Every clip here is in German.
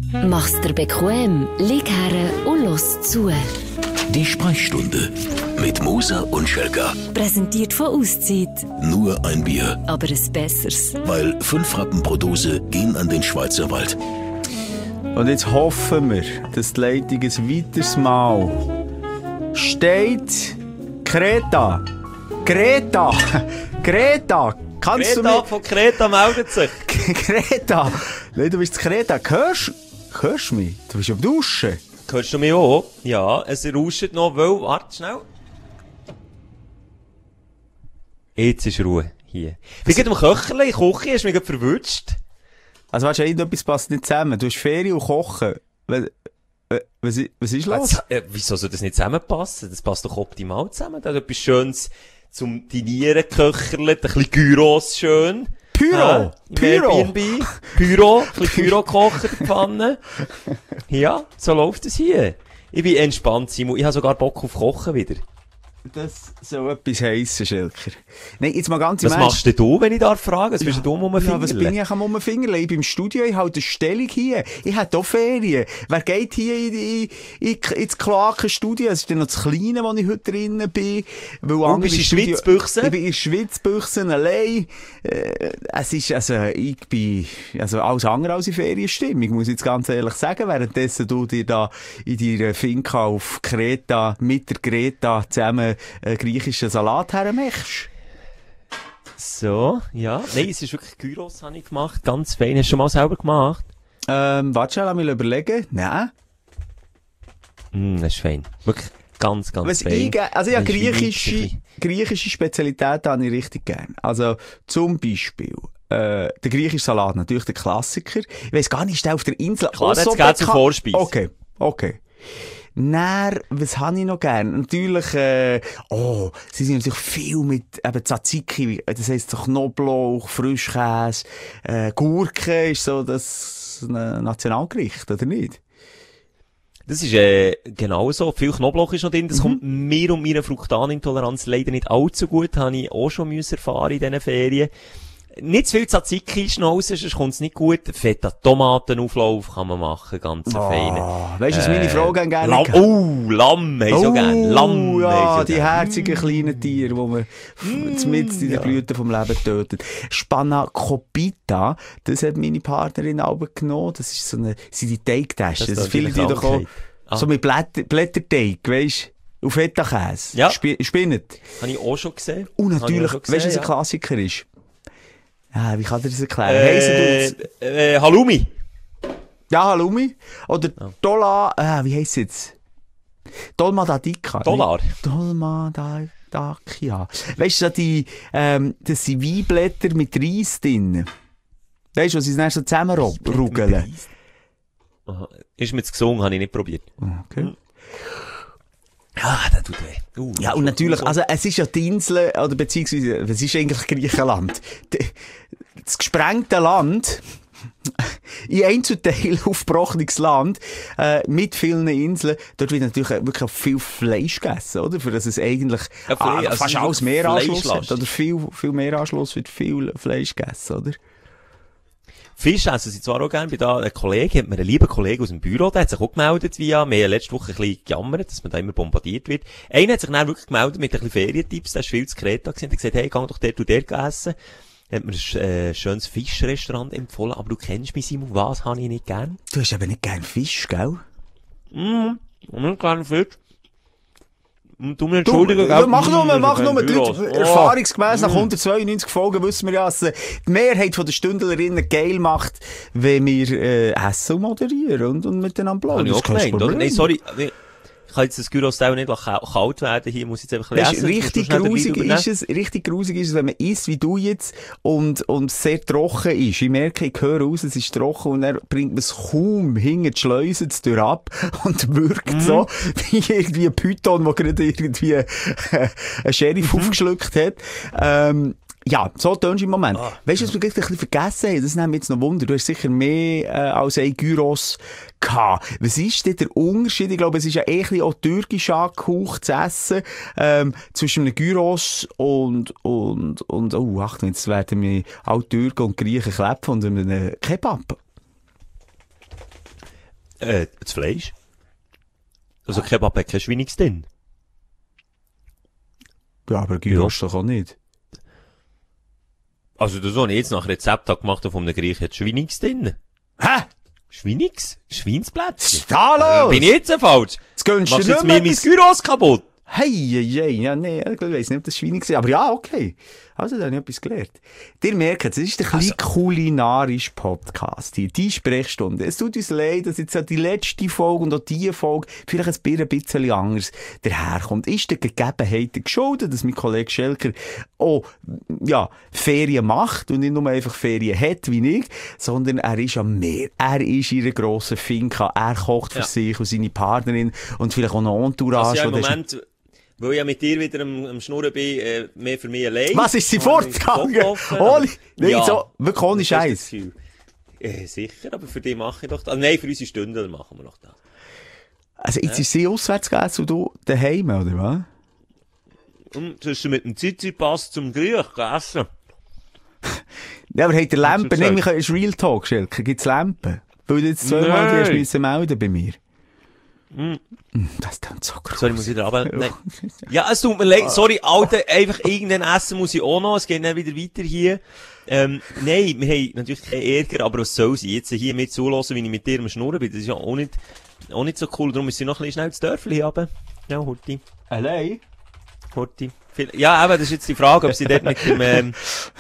Mach's dir bequem, lieg her und los zu. Die Sprechstunde mit Musa und Schelka. Präsentiert von Auszeit. Nur ein Bier. Aber ein besseres. Weil 5 Rappen pro Dose gehen an den Schweizer Wald. Und jetzt hoffen wir, dass die Leitung ein weiteres Mal steht. Greta! Greta! Greta! Kannst Greta du mir... von Kreta meldet sich. Greta! Nein, du bist Greta. Hörst du mich? Du bist am Duschen. Hörst du mich auch? Ja, es rauscht noch, weil... Warte schnell. Jetzt ist Ruhe hier. Wie geht am Köcherle? Koche, hast du mich gerade verwünscht? Also weißt du, irgendetwas passt nicht zusammen. Du hast Ferien und Kochen. Was ist los? Wieso soll das nicht zusammenpassen? Das passt doch optimal zusammen. Da ist etwas Schönes zum Dinieren, Köcherle, ein bisschen Gyros schön. Pyro! Pyro! Pyro, ein bisschen Pyro kochen in der Pfanne. Ja, so läuft es hier. Ich bin entspannt, Simon. Ich habe sogar Bock auf Kochen wieder. Das soll etwas heissen, Schelker. Nein, jetzt mal ganz im Was machst denn du, wenn ich da frage? Was bist du um Ja, was bin ich am Rumfingerle? Ich bin im Studio, ich halte eine Stellung hier. Ich habe auch Ferien. Wer geht hier ins Kloakenstudio? Es ist dann noch das Kleine, wo ich heute drinnen bin. Du bist in Schwitzbüchse? Ich bin in Schwitzbüchse allein. Es ist, ich bin, alles andere als in Ferienstimmung, muss ich jetzt ganz ehrlich sagen. Währenddessen du dir da in deiner Finca auf Kreta, mit der Greta zusammen griechischen Salat hermachst. So, ja. Nein, es ist wirklich Gyros, habe ich gemacht. Ganz fein. Hast du schon mal selber gemacht? Warte schon, lass mich überlegen. Nein. Das ist fein. Wirklich ganz fein. Ja, griechische Spezialitäten habe ich richtig gern. Also, zum Beispiel, der griechische Salat, natürlich der Klassiker. Ich weiss gar nicht, ist der auf der Insel klar, jetzt geht's zum Vorspeise. Okay. Dann, was habe ich noch gern? Natürlich, sie sind natürlich viel mit, eben Tzatziki, das heisst so Knoblauch, Frischkäse, Gurke ist so das Nationalgericht, oder nicht? Das ist, genau so. Viel Knoblauch ist noch drin. Das kommt mir und meiner Fruktanintoleranz leider nicht allzu gut. Habe ich auch schon erfahren in diesen Ferien. Nicht zu viel Tzatziki schnauzen, sonst kommt's nicht gut. Feta Tomatenauflauf kann man machen, ganz feine. Weißt du, was meine Frau gerne Lamm haben sie auch gerne. Lamm ja, die herzigen kleinen Tiere, die man mitten in der Blüte vom Leben tötet. Spanakopita, das hat meine Partnerin auch genommen. Das ist sind die Teigtaschen. Das viele die doch auch, so mit Blätterteig, weisst du? Auf Feta-Käse. Ja. Spinnet. Habe ich auch schon gesehen. Und natürlich, weißt du, was ein Klassiker ist? Wie kann dir das erklären? Halloumi. Ja, Halloumi. Oder Dollar, wie heisst es jetzt? Dolmadatika. Dolmadakia. Weißt du, das sind Weinblätter mit Reis drin. Weißt du, was sie dann so zusammenrugeln? Ist mir zu gesungen, habe ich nicht probiert. Okay. Das tut weh. Ja, und natürlich, also, es ist ja die Insel, oder beziehungsweise, es ist eigentlich Griechenland. Das gesprengte Land, in Einzelteilen aufgebrochenes Land, mit vielen Inseln, dort wird natürlich wirklich auch viel Fleisch gegessen, oder? Für das es eigentlich, fast alles Meeranschluss hat, oder viel Meeranschluss wird viel Fleisch gegessen, oder? Fisch essen sie zwar auch gerne. Bei da, ein Kollege, hat mir einen lieben Kollegen aus dem Büro, der hat sich auch gemeldet wir haben letzte Woche ein bisschen gejammert, dass man da immer bombardiert wird. Einer hat sich dann wirklich gemeldet mit ein bisschen Ferientipps, der ist viel zu Kreta gewesen, hat gesagt, hey, geh doch dort und dort essen. Er hat mir ein schönes Fischrestaurant empfohlen, aber du kennst mich, Simon, was habe ich nicht gern? Du hast aber nicht gern Fisch, gell? Nicht gern Fisch. Du mir entschuldigen, mach nur, erfahrungsgemäss nach 192 Folgen wissen wir ja, dass die Mehrheit der Stündlerinnen geil macht, wenn wir essen moderieren und miteinander plaudern. Das ist kein Problem. Nein, sorry, ich kann jetzt das Gyros-Style nicht kalt werden, hier muss ich jetzt einfach lesen. Richtig grusig ist es, wenn man isst, wie du jetzt, und sehr trocken ist. Ich merke, ich höre raus, es ist trocken, und dann bringt man es kaum hinter die Schleuse durch ab, und wirkt so, wie irgendwie ein Python, der gerade irgendwie einen Sheriff aufgeschluckt hat. Ja, so tönst du im Moment. Weißt du, was wir gleich ein bisschen vergessen haben? Das nimmt mich jetzt noch Wunder. Du hast sicher mehr als ein Gyros gehabt. Was ist denn der Unterschied? Ich glaube, es ist ja eh ein bisschen auch türkisch angehaucht zu essen, zwischen einem Gyros und Achtung, jetzt werden wir alle Türken und Griechen klepfen und einem Kebab. Das Fleisch. Also Kebab hat kein Schweiниges drin. Ja, aber Gyros doch auch nicht. Also das, was ich jetzt nach Rezept habe gemacht habe von einem Gericht, hat Schweiniges drin. Hä? Schweiniges? Schweinsplätzchen? Was ist da los? Bin ich jetzt falsch? Das gönnst Machst du jetzt nicht mir mehr. mein Gyros kaputt? Hey, ja, nee, ich weiss nicht, ob das Schweine war. Aber ja, okay. Also, da habe ich etwas gelernt. Ihr merkt, es ist ein bisschen kulinarischer Podcast hier. Die Sprechstunde. Es tut uns leid, dass jetzt auch die letzte Folge und auch die Folge vielleicht ein bisschen anders daherkommt. Ist der Gegebenheit geschuldet, dass mein Kollege Schelker auch, ja, Ferien macht und nicht nur einfach Ferien hat, wie ich, sondern er ist am Meer. Er ist in einer grossen Finca. Er kocht für sich und seine Partnerin und vielleicht auch noch Entourage. Also ja, im Moment, weil ich ja mit dir wieder am Schnurren bin, mehr für mich allein. Was ist sie fortgegangen? Ohne, nein, ja, so, wirklich ohne das hast du Scheiß. das Gefühl. Sicher, aber für dich mache ich doch das. Also nein, für unsere Stunden machen wir noch das. Also, jetzt ist sie auswärts gegessen und du daheim, oder was? Sollst du mit dem Zizi-Pass zum Griech essen? Ja, aber hat der Lampe, gesagt? nämlich ist Real Talk, Schelker, gibt's Lampen? Weil du jetzt zweimal die hast müssen melden bei mir. Das klingt so groß. Sorry, muss ich da runter? Nein. Ja, es tut mir leid. Sorry, Alter, einfach irgendein Essen muss ich auch noch. Es geht dann wieder weiter hier. Nein, wir haben natürlich keinen Ärger, aber was soll sie? Jetzt hier mit zulassen, wie ich mit dir am Schnurren bin, das ist ja auch nicht so cool. Darum müssen wir noch ein bisschen schnell das Dörfli haben. Ja, Horti. Allein? Horti. Ja, aber das ist jetzt die Frage, ob sie dort mit dem,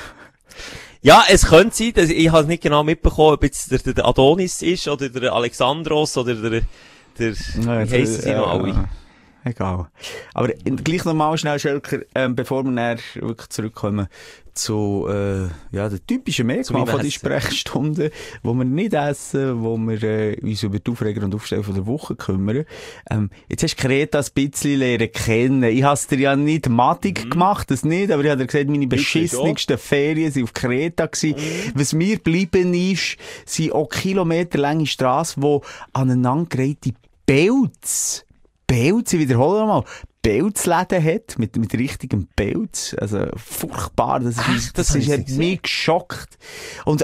ja, es könnte sein, dass ich habe nicht genau mitbekommen, ob jetzt der Adonis ist, oder der Alexandros, oder der wie heissen sie noch alle? Egal. Aber gleich nochmal schnell, Schelker, bevor wir dann wirklich zurückkommen zu, ja, der typischen Merkmal von die Sprechstunde, wo wir nicht essen, wo wir uns über die Aufreger und Aufsteller von der Woche kümmern. Jetzt hast du Kreta ein bisschen lernen kennen. Ich habe es dir ja nicht matig gemacht, das nicht, aber ich habe dir gesagt, meine beschissenigsten Ferien sind auf Kreta gewesen. Was mir geblieben ist, sind auch kilometerlange Strassen, die aneinandergereihte Pelz, ich wiederhole nochmal, Pelzläden hat, mit richtigem Pelz. Also, furchtbar. Das hat mich geschockt. Und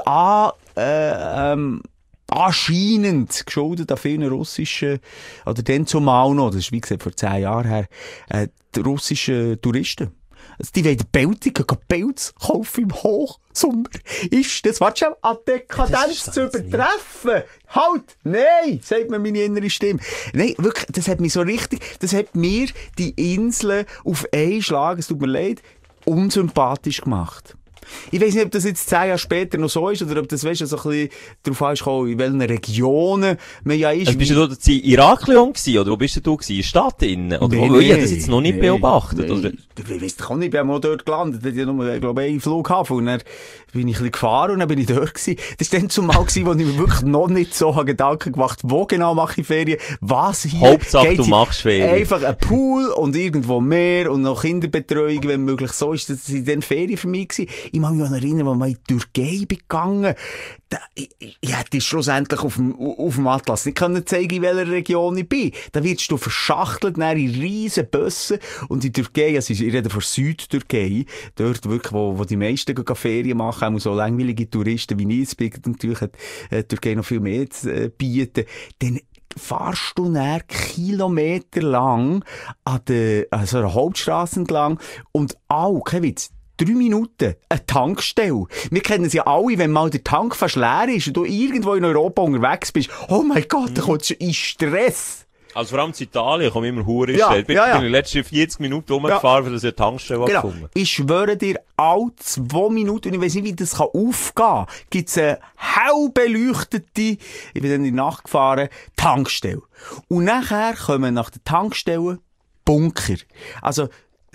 anscheinend geschuldet an vielen russischen, oder dann zumal noch, das ist wie gesagt vor 10 Jahren her, die russischen Touristen. Also die wollen Pelz kaufen im Hochsommer. Ist das, warte schon, an Dekadenz zu übertreffen? Halt! Nein! Sagt mir meine innere Stimme. Nein, wirklich, das hat mich so richtig, das hat mir die Inseln auf einen Schlag, es tut mir leid, unsympathisch gemacht. Ich weiss nicht, ob das jetzt 10 Jahre später noch so ist, oder ob das, weißt du, so ein bisschen darauf angekommen, in welchen Regionen man ja ist. Also bist du da in Iraklion gewesen, oder wo bist du gewesen? In der Stadt innen? Oder wo? Ich habe das jetzt noch nicht beobachtet, oder? Ich weiss doch nicht, ich bin auch dort gelandet. Ich hatte nur, glaube ich, einen Flughafen. Und dann bin ich ein bisschen gefahren und dann bin ich dort gewesen. Das war dann zumal gewesen, wo ich mir wirklich noch nicht so Gedanken gemacht habe, wo genau mache ich Ferien, was hier. Hauptsache, du machst Ferien. Einfach ein Pool und irgendwo mehr und noch Kinderbetreuung, wenn möglich. So ist das dann Ferien für mich gewesen. Ich mag mich an erinnern, als ich in die Türkei bin gegangen. Ich hätte schlussendlich auf dem Atlas nicht können zeigen, in welcher Region ich bin. Da wirst du verschachtelt, in riesen Bussen. Und in Türkei, also ich rede von Südtürkei, dort wirklich, wo die meisten Ferien machen, auch so langweilige Touristen wie ich es bin, natürlich hat Türkei noch viel mehr zu bieten. Dann fahrst du näher kilometerlang an so einer Hauptstrasse entlang und auch, kein Witz, 3 Minuten, eine Tankstelle. Wir kennen es ja alle, wenn mal der Tank fast leer ist und du irgendwo in Europa unterwegs bist. Oh mein Gott, da kommst du in Stress. Also vor allem in Italien komme ich immer hure Ja, schnell. Bin ja. in den letzten 40 Minuten rumgefahren, weil ich eine Tankstelle gefunden. Ich schwöre dir, alle 2 Minuten, und ich weiss nicht, wie das aufgehen kann, gibt's eine hell beleuchtete, ich bin dann in die Nacht gefahren, Tankstelle. Und nachher kommen nach der Tankstelle Bunker. Also,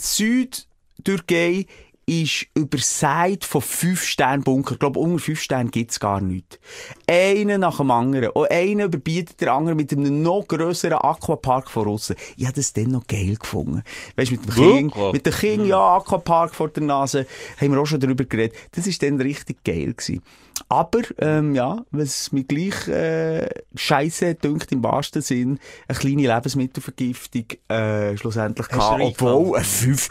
Südtürkei ist übersät von 5-Sterne-Bunker. Ich glaube, unter 5 Sternen gibt's gar nichts. Einen nach dem anderen. Und einer überbietet der andere mit einem noch grösseren Aquapark von aussen. Ich habe das dann noch geil gefunden. Weisst, mit dem King, ja, Aquapark vor der Nase, haben wir auch schon darüber geredet. Das ist dann richtig geil gewesen. Aber, ja, was mir gleich, scheisse dünkt im wahrsten Sinn, eine kleine Lebensmittelvergiftung, schlussendlich gehabt. Obwohl, 5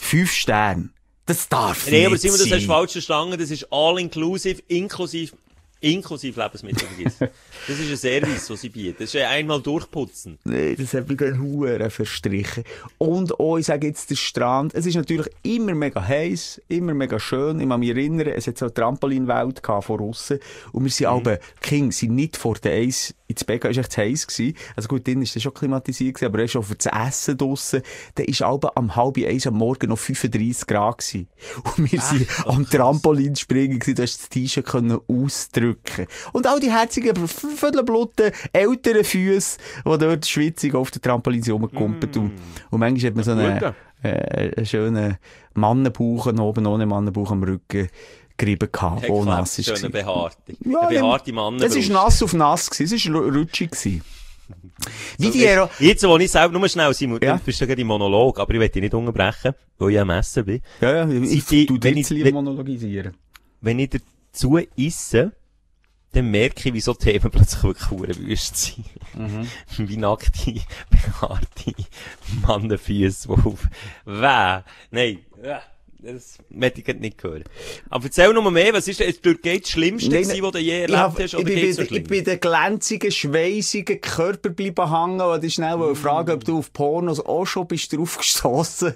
Sterne. Das darf Nee, nicht aber Simon, das sein. hast du falsch verstanden. Das ist all-inclusive, inklusive Inklusive Lebensmittelvergiftung. Das ist ein Service, den sie bieten. Das ist einmal durchputzen. Nee, das hat mich gerade Huren verstrichen. Und auch, ich sage jetzt, der Strand, es ist natürlich immer mega heiß, immer mega schön. Ich kann mich erinnern, es hat so eine Trampolinwelt von aussen. Und wir sind alle, King, sind nicht vor der Eis ins Bett, es war echt zu heiß gewesen. Also gut, dann war das schon klimatisiert gewesen, aber er ist schon für das Essen draussen. Dann ist alle am 12:30 am Morgen noch 35 Grad gewesen. Und wir sind am Trampolin springen gewesen, du hast das T-Shirt können ausdrücken. Und all die herzigen, viertelblutten, älteren Füsse, die dort schwitzig auf den Trampolin rumgekumpelt. Und manchmal hat man so einen schönen Mannenbauch oben, ohne Mannenbauch am Rücken gerieben gehabt, wo nass ist. Schöne behaarte. Ja, eine behaarte Mannenbrust. Es war nass auf nass gewesen, es war rutschig gewesen. Wie So, die jetzt, wo ich selber, nur schnell, Simon, Ja. du bist ja gerade im Monolog, aber ich will dich nicht unterbrechen, weil ich am Essen bin. Ja, ich Seit tu wenn jetzt ich- lieber monologisieren. Wenn ich dazu esse, dann merke ich, wieso Themen plötzlich wirklich wüst sind. Wie nackte, behaarte Mannenfüsse, die auf, nein, das möchte ich nicht hören. Aber erzähl noch mal mehr, was ist denn das Schlimmste gewesen, was du je erlebt hast, oder geht's so ich schlimm? bin den glänzigen, schweissigen Körper bleiben hängen und ich schnell fragen, ob du auf Pornos auch schon bist drauf gestossen.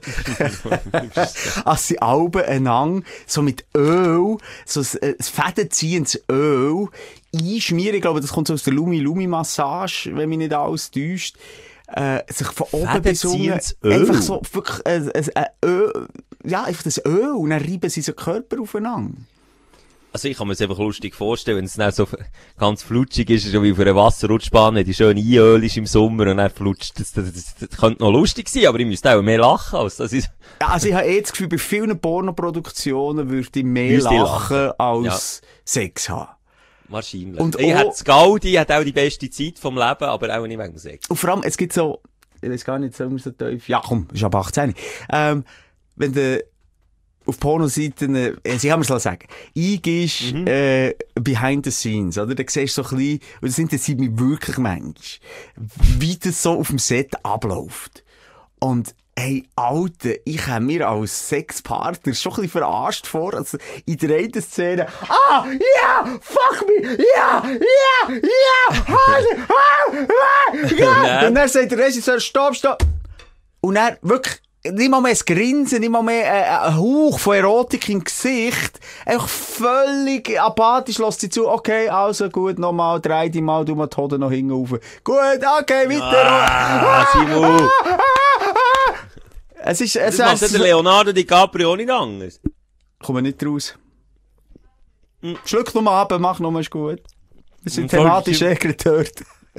Als sie Alben einander so mit Öl, so ein fadenziehendes Öl einschmieren. Ich glaube, das kommt so aus der Lumi-Lumi-Massage, wenn mich nicht alles täuscht. Sich von oben bis unten Fadenziehendes Öl? einfach so wirklich ein Öl, ja, einfach das Öl und dann reiben sie so Körper aufeinander. Also ich kann mir das einfach lustig vorstellen, wenn es dann so ganz flutschig ist, so wie auf einer Wasserrutschbahn, wenn die schön Einöl ist im Sommer und dann flutscht. Das könnte noch lustig sein, aber ich müsste auch mehr lachen, als das ist. Ja, also ich habe das Gefühl, bei vielen Pornoproduktionen würde ich mehr Müsste ich lachen als Sex haben. Wahrscheinlich. Und ich auch- hätte das Gaudi, hat auch die beste Zeit vom Leben, aber auch nicht wegen dem Sex. Und vor allem, es gibt so, ich weiß gar nicht, soll man so tief, ja komm, ist ab 18. Wenn du auf Pornoseiten, sie haben es sagen, eingehst, behind the scenes, oder? Da siehst du so ein bisschen, und das interessiert mich wirklich manchmal, wie das so auf dem Set abläuft. Und, hey, Alter, ich habe mir als Sexpartner schon ein bisschen verarscht vor, also in der einen Szene, fuck me, ja. Und dann sagt der Regisseur, stopp. Und dann wirklich, nicht mal mehr ein Grinsen, nicht mal mehr ein Hauch von Erotik im Gesicht. Einfach völlig apathisch, lässt sie zu, okay, also gut, nochmal, 3. Mal, du mal die Hoden noch hinten rauf. Gut, okay, weiter. Simon! Es ist, Das macht ja der Leonardo DiCaprio auch nicht anders. Kommen nicht raus. Schluck noch mal ab, mach noch mal, ist gut. Wir sind Voll thematisch bestimmt. dort.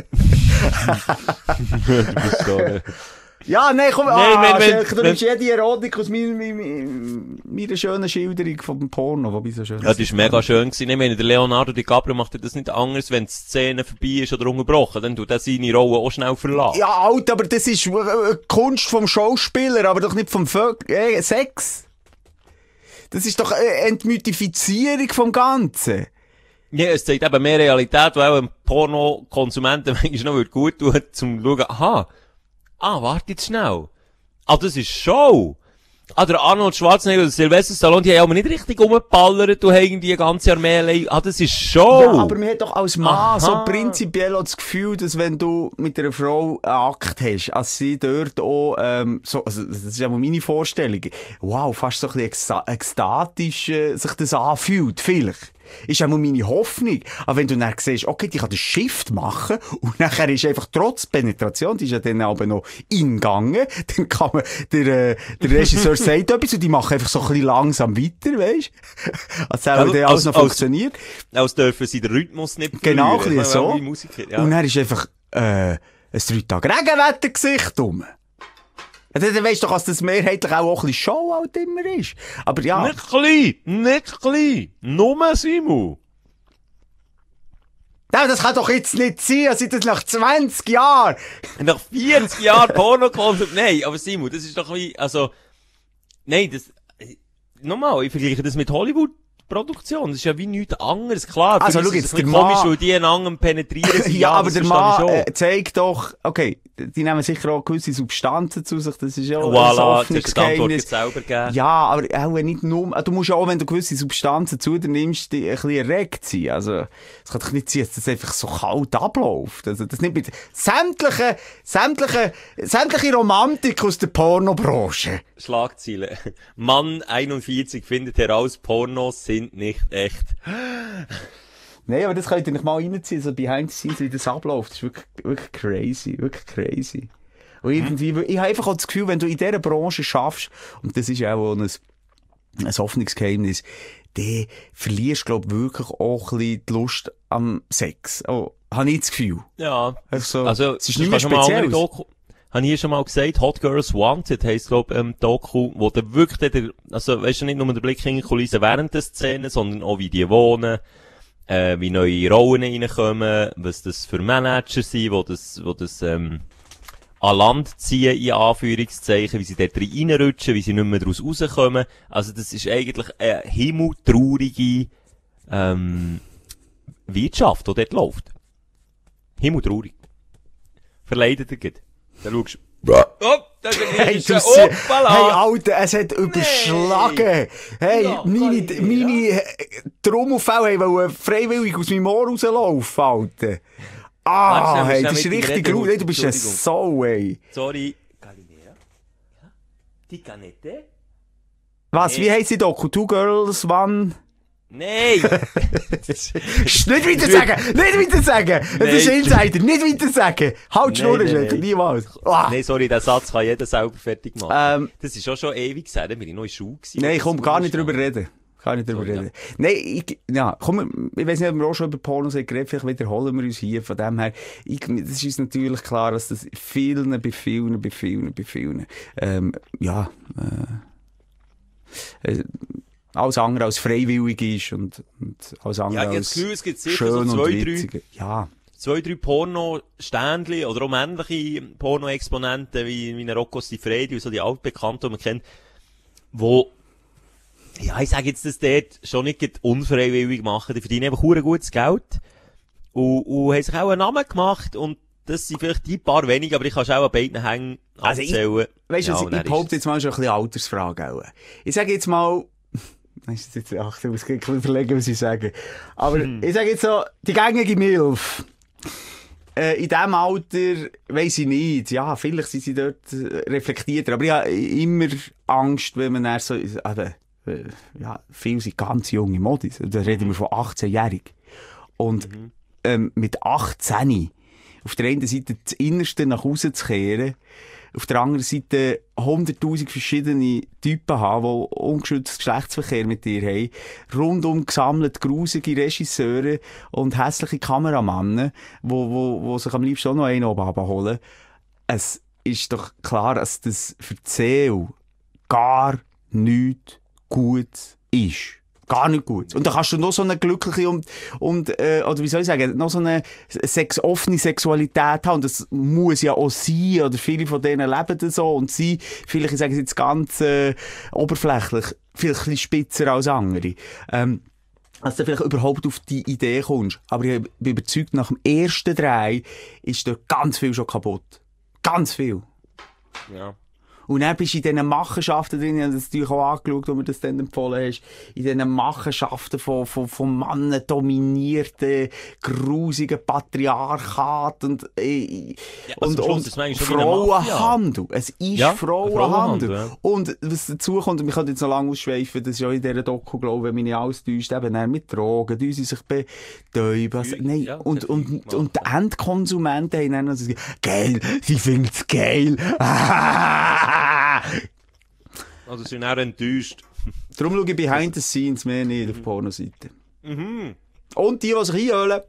Ja, nein, komm, du nimmst jede Erotik aus meiner schönen Schilderung vom Porno, wobei so schön Ja, das ist mega schön gewesen. Ich meine, der Leonardo DiCaprio macht ja das nicht anders, wenn die Szene vorbei ist oder unterbrochen, dann tut er seine Rolle auch schnell verlassen. Ja, Alter, aber das ist Kunst vom Schauspieler, aber doch nicht vom Sex. Das ist doch Entmythifizierung vom Ganzen. Ja, es zeigt eben mehr Realität, weil auch ein Porno-Konsumenten manchmal noch gut tun, zum schauen, warte jetzt schnell. Das ist Show. Der Arnold Schwarzenegger oder Sylvester Stallone, die haben aber nicht richtig rumgeballert, du hast irgendwie eine ganze Armee, das ist Show. Ja, aber man hat doch als Mann Aha. so prinzipiell auch das Gefühl, dass wenn du mit einer Frau einen Akt hast, als sie dort auch, also das ist ja mal meine Vorstellung, wow, fast so ein bisschen ekstatisch sich das anfühlt, vielleicht. Ist auch mal meine Hoffnung. Aber wenn du dann siehst, okay, die kann den Shift machen und nachher ist einfach trotz Penetration, die ist ja dann aber noch ingegangen, dann kann man, der Regisseur sagt etwas und die machen einfach so ein bisschen langsam weiter, weisst? Als auch dann alles noch funktioniert. Als dürfen sie den Rhythmus nicht Genau, verlieren. ein bisschen so. Wie Musiker, ja. Und dann ist einfach, ein 3 Tage Regenwettergesicht rum. Ja, dann weisst du doch, dass das mehrheitlich auch ein bisschen Show halt immer ist. Aber ja. Nicht klein. Nur Simon. Nein, das kann doch jetzt nicht sein, als ich das nach 20 Jahren. Nach 40 Jahren Pornokonsum. Nein, aber Simon, das ist doch wie, nein, nochmal, ich vergleiche das mit Hollywood Produktion. Das ist ja wie nichts anderes. Klar, Also, für schau uns ist jetzt, es ein bisschen der Mann- komisch, weil die einander penetrieren sind. Ja, aber das der verstehe ich Mann schon. zeigt doch, okay, die nehmen sicher auch gewisse Substanzen zu sich, das ist ja Voilà, ein das ist die Antwort Geheimnis. jetzt selber gegeben. Ja, aber auch nicht nur, du musst ja auch, wenn du gewisse Substanzen zu dir nimmst, die ein bisschen erregt sein. Also, es kann doch nicht sein, dass das einfach so kalt abläuft. Also, das nicht mit sämtliche Romantik aus der Pornobranche. Schlagziele. Mann 41 findet heraus, Pornos sind nicht echt. Nein, aber das könnt ihr nicht mal reinziehen, so behind the scenes, wie das abläuft. Das ist wirklich crazy, wirklich crazy. Und irgendwie, ich habe einfach auch das Gefühl, wenn du in dieser Branche schaffst, und das ist ja auch ein Hoffnungsgeheimnis, dann verlierst du, glaube ich, wirklich auch ein bisschen die Lust am Sex. Oh, habe ich das Gefühl. Ja. Also, Also, es ist nicht mehr das kann schon mal andere speziell. Habe ich hier schon mal gesagt, Hot Girls Wanted heisst, glaub, Doku, wo der wirklich, also, weisst du, nicht nur der Blick in die Kulissen während der Szene, sondern auch wie die wohnen, wie neue Rollen reinkommen, was das für Manager sind, wo das, an Land ziehen, in Anführungszeichen, wie sie dort reinrutschen, wie sie nicht mehr daraus rauskommen. Also, das ist eigentlich eine himmeltraurige, Wirtschaft, die dort läuft. Himmeltraurig. Verleidet er geht. Dann schaust du, oh, das ist ein Hey, Riesen, hey, hoppala! Alter, es hat überschlagen. Hey, Ja, meine Trommelfälle wollen freiwillig aus meinem Ohr rauslaufen, Alter. Ah, Warte, hey, schnell das ist mit dem richtig Reden gut. Hey, du bist ein Entschuldigung. Sau, ey. Sorry. Calimera? Ja? Die Canette? Was, wie heisst die Doku? Two Girls, One... Nein! Nicht weiter sagen! Nicht weiter sagen! Das ist Nein. Insider! Nicht weiter sagen! Halt die Schnur, Nein, Schenker, nein. niemals! Ah. Nein, sorry, den Satz kann jeder selber fertig machen. Ähm, Das ist auch schon ewig her, da bin ich noch in der Schule gewesen. Nein, Das komm, muss gar ich nicht sagen. drüber reden. Gar nicht drüber Sorry, reden. Nein, komm, ich weiss nicht, ob wir auch schon über Pornos haben geredet, vielleicht wiederholen wir uns hier, von dem her, das ist uns natürlich klar, dass das bei vielen, alles andere als freiwillig ist und alles andere Ja, ich habe das als Gefühl, es gibt sicher schön so und 2, 3 witzig. Ja. 2, 3 Porno-Ständchen oder auch männliche Porno-Exponenten wie eine Rocco Siffredi und so die Altbekannten, die man kennt, wo, ja, ich sage jetzt, dass dort schon nicht unfreiwillig machen, die verdienen einfach hure gutes Geld und haben sich auch einen Namen gemacht und das sind vielleicht die paar wenige, aber ich kann es auch an beiden Hängen Also abzählen. Weißt du, Ja, ich und dann behaupte ist jetzt mal schon ein bisschen Altersfrage auch. Ich sage jetzt mal, ich muss ein bisschen überlegen, was ich sage. Aber ich sage jetzt so, die gängige Milf. In diesem Alter weiss ich nicht. Ja, vielleicht sind sie dort reflektierter. Aber ich habe immer Angst, wenn man dann so, ja, viele sind ganz junge Modis. Da reden wir von 18-jährig. Und mit 18 auf der einen Seite das Innerste nach außen zu kehren, auf der anderen Seite 100.000 verschiedene Typen haben, die ungeschütztes Geschlechtsverkehr mit dir haben, rundum gesammelt grusige Regisseure und hässliche Kameramannen, wo sich am liebsten auch noch einen oben abholen. Es ist doch klar, dass das für die Seele gar nichts Gutes ist. Gar nicht gut. Und da kannst du noch so eine glückliche oder wie soll ich sagen, noch so eine offene Sexualität haben. Und das muss ja auch sein, oder viele von denen leben das so. Und sie, vielleicht, ich sage es jetzt ganz oberflächlich, vielleicht ein bisschen spitzer als andere. Dass du vielleicht überhaupt auf die Idee kommst. Aber ich bin überzeugt, nach dem ersten Dreh ist dort ganz viel schon kaputt. Ganz viel. Ja. Und dann bist du in diesen Machenschaften drin, ich habe das natürlich auch angeschaut, wo mir das dann empfohlen hast, in diesen Machenschaften von Männern dominierten, grusigen Patriarchat und also am Schluss ist es eigentlich schon wie eine Frauenhandel. Es ist Ja, Frauenhandel. Frauenhandel, ja. Und was dazu kommt, und wir können jetzt noch lange ausschweifen, das ist ja in dieser Doku, glaube ich, wenn mich nicht alles täuscht, eben dann mit Drogen, die sich betäuben. Also, nein, Ja, und die gemacht. Endkonsumenten haben dann also gesagt, geil, sie finden's geil. Also sind auch enttäuscht. Darum schaue ich behind the scenes mehr nicht auf Pornoseite. Und die sich einholen,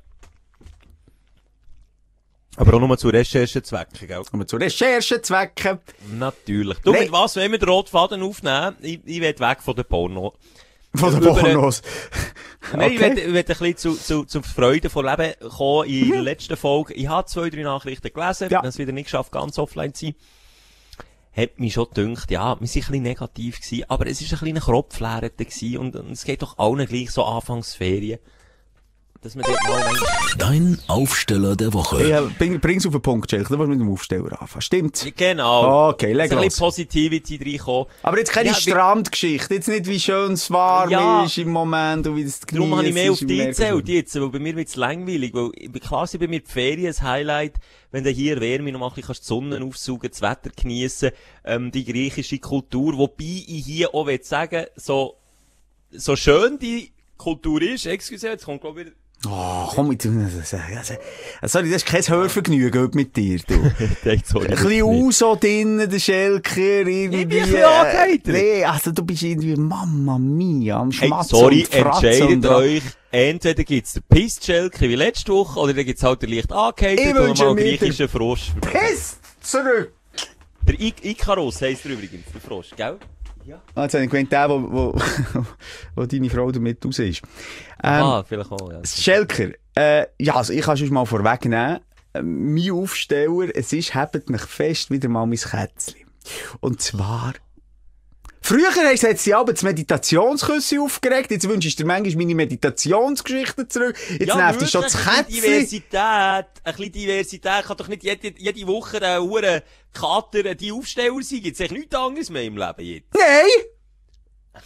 Aber auch nur zu Recherchezwecken, gell? kommen zu Recherchezwecken. Natürlich. Du, Nein. mit was wollen wir den Rotfaden aufnehmen? Ich will weg von der Porno. Von den Über- Pornos. Nein, ich Okay. will ein bisschen zur Freude von Leben kommen. In der letzten Folge, ich habe 2, 3 Nachrichten gelesen, Ja. ich habe es wieder nicht geschafft, ganz offline zu sein. hat mich schon gedacht, ja, wir sind ein bisschen negativ gewesen, aber es ist ein kleiner Kropflehrer gewesen und es geht doch allen gleich so Anfangsferien. Dass man dort mal Dein Aufsteller der Woche. Ja, bring's auf den Punkt, Schelker. Da musst du mit dem Aufsteller anfangen. Stimmt's? Genau. Okay, leg ein los. bisschen Positivity reinkommen. Aber jetzt keine Strandgeschichte. Jetzt nicht, wie schön es warm ist im Moment und wie das genießt. Darum habe ich mehr auf die erzählt jetzt, weil bei mir wird's langweilig, weil klar sind bei mir die Ferien ein Highlight, wenn du hier Wärme noch mal ein bisschen die Sonne aufsaugen, das Wetter geniessen, die griechische Kultur, wobei ich hier auch sagen will, so schön die Kultur ist, excuse, jetzt kommt glaube ich wieder. Oh, komm mit, sorry, das ist kein Hörvergnügen mit dir, du. Ein bisschen Uso drinnen, der Schelker, irgendwie. Ich bin ein bisschen angeheitert. Nee, also du bist irgendwie Mamma Mia, am Schmatzen sorry, und Fratzen. entscheidet euch, entweder gibt's den Piss-Schelker wie letzte Woche, oder dann gibt's halt den leicht angeheitert und mal griechischen Frosch. Piss zurück! Der Ikaros heisst er übrigens, der Frosch, gell? Ja. Ah, jetzt habe ich gemeint, der, wo deine Frau damit raus ist. Vielleicht auch, ja. Schelker, ja, also ich kann schon mal vorwegnehmen. Mein Aufsteller, es ist, hebt mich fest, wieder mal mein Kätzchen. Und zwar, früher hat sie aber das Meditationsküsse aufgeregt, jetzt wünschst du dir manchmal meine Meditationsgeschichten zurück, jetzt nervt dich schon das Kätzchen. Ein bisschen Diversität, kann doch nicht jede Woche der Uhren Kater die Aufsteller sein, gibt's echt nichts anderes mehr im Leben jetzt. Nein!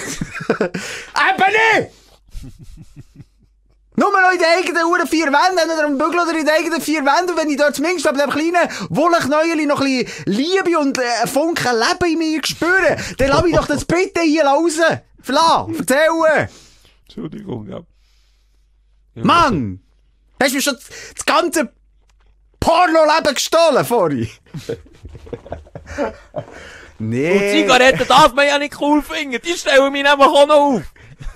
Eben nicht! Nur noch in den eigenen Uhren 4 Wände, entweder am Bügel oder in den eigenen 4 Wänden. Und wenn ich dort zumindest bei dem kleinen Wollknäueli noch ein bisschen Liebe und einen Funken Leben in mir spüre, dann lass mich doch das bitte hier raus. Erzählen! Entschuldigung, ja. Mann! Hast du mir schon das ganze Porno-Leben gestohlen vorhin? Nee. Und Zigaretten darf man ja nicht cool finden, die stellen mich nämlich auch noch auf.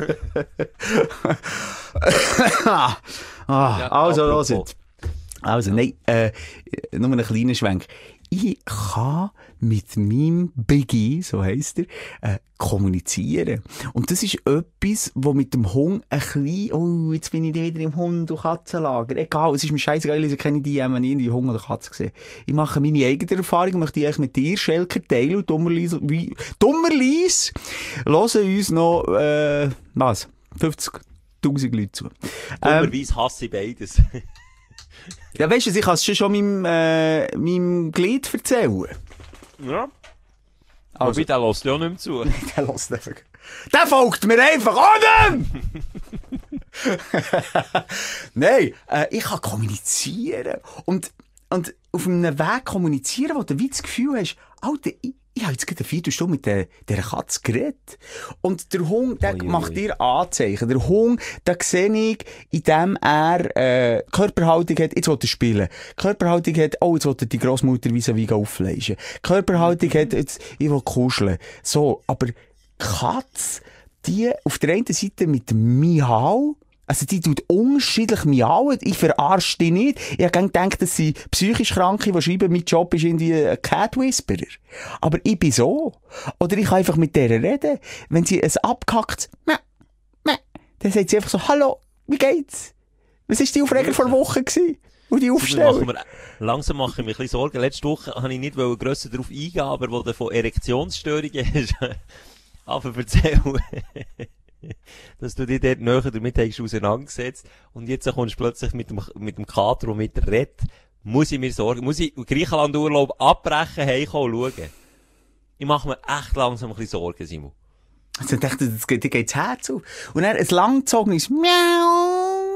Also, hört. Also, nein, nur einen kleinen Schwenk. Ich kann mit meinem Biggie, so heisst er, kommunizieren. Und das ist etwas, wo mit dem Hund ein bisschen, oh, jetzt bin ich wieder im Hund- und Katzenlager. Egal, es ist mir scheißegal, ich kenne die nie die Hund oder Katze gesehen. Ich mache meine eigene Erfahrung, möchte ich eigentlich mit dir, Schelker, teilen und dummerlies, hören uns noch, was? 50.000 Leute zu. Dummerweise hasse ich beides. Ja, weißt du, ich kann es schon meinem Glied erzählen. Ja. Also, aber der lässt ja auch nicht mehr zu. Der lässt einfach. Der folgt mir einfach an! Nein, ich kann kommunizieren. Und auf einem Weg kommunizieren, wo du wie das Gefühl hast, Alter, ich habe jetzt gerade eine Viertelstunde mit dieser Katze geredet. Und der Hund, der macht dir Anzeichen. Der Hund, da sehe ich, indem er Körperhaltung hat, jetzt will er spielen. Körperhaltung hat, oh, jetzt will er die Grossmutter vis-à-vis aufleischen. Körperhaltung hat, jetzt, ich will kuscheln. So, aber Katze, die auf der einen Seite mit dem Miau, also die tut unterschiedlich miauen. Ich verarsche die nicht. Ich habe gedacht, dass sie psychisch Kranke, die schreiben, mein Job ist irgendwie ein Cat Whisperer. Aber ich bin so. Oder ich kann einfach mit der reden. Wenn sie es abkackt, dann sagt sie einfach so, hallo, wie geht's? Was war die Aufreger vor Woche gewesen? Und die Aufstellung? Langsam mache ich mir ein bisschen Sorgen. Letzte Woche habe ich nicht grösser darauf eingehen, aber wo du von Erektionsstörungen hast, aber erzählen. Dass du dich dort näher damit hast auseinandergesetzt und jetzt kommst du plötzlich mit dem Kater und mit der Red, muss ich mir Sorgen, muss ich Griechenland-Urlaub abbrechen, heimkommen und schauen. Ich mache mir echt langsam ein bisschen Sorgen, Simon. Also ich dachte, dir geht das Herz auf. Und dann ein langgezogenes Miau,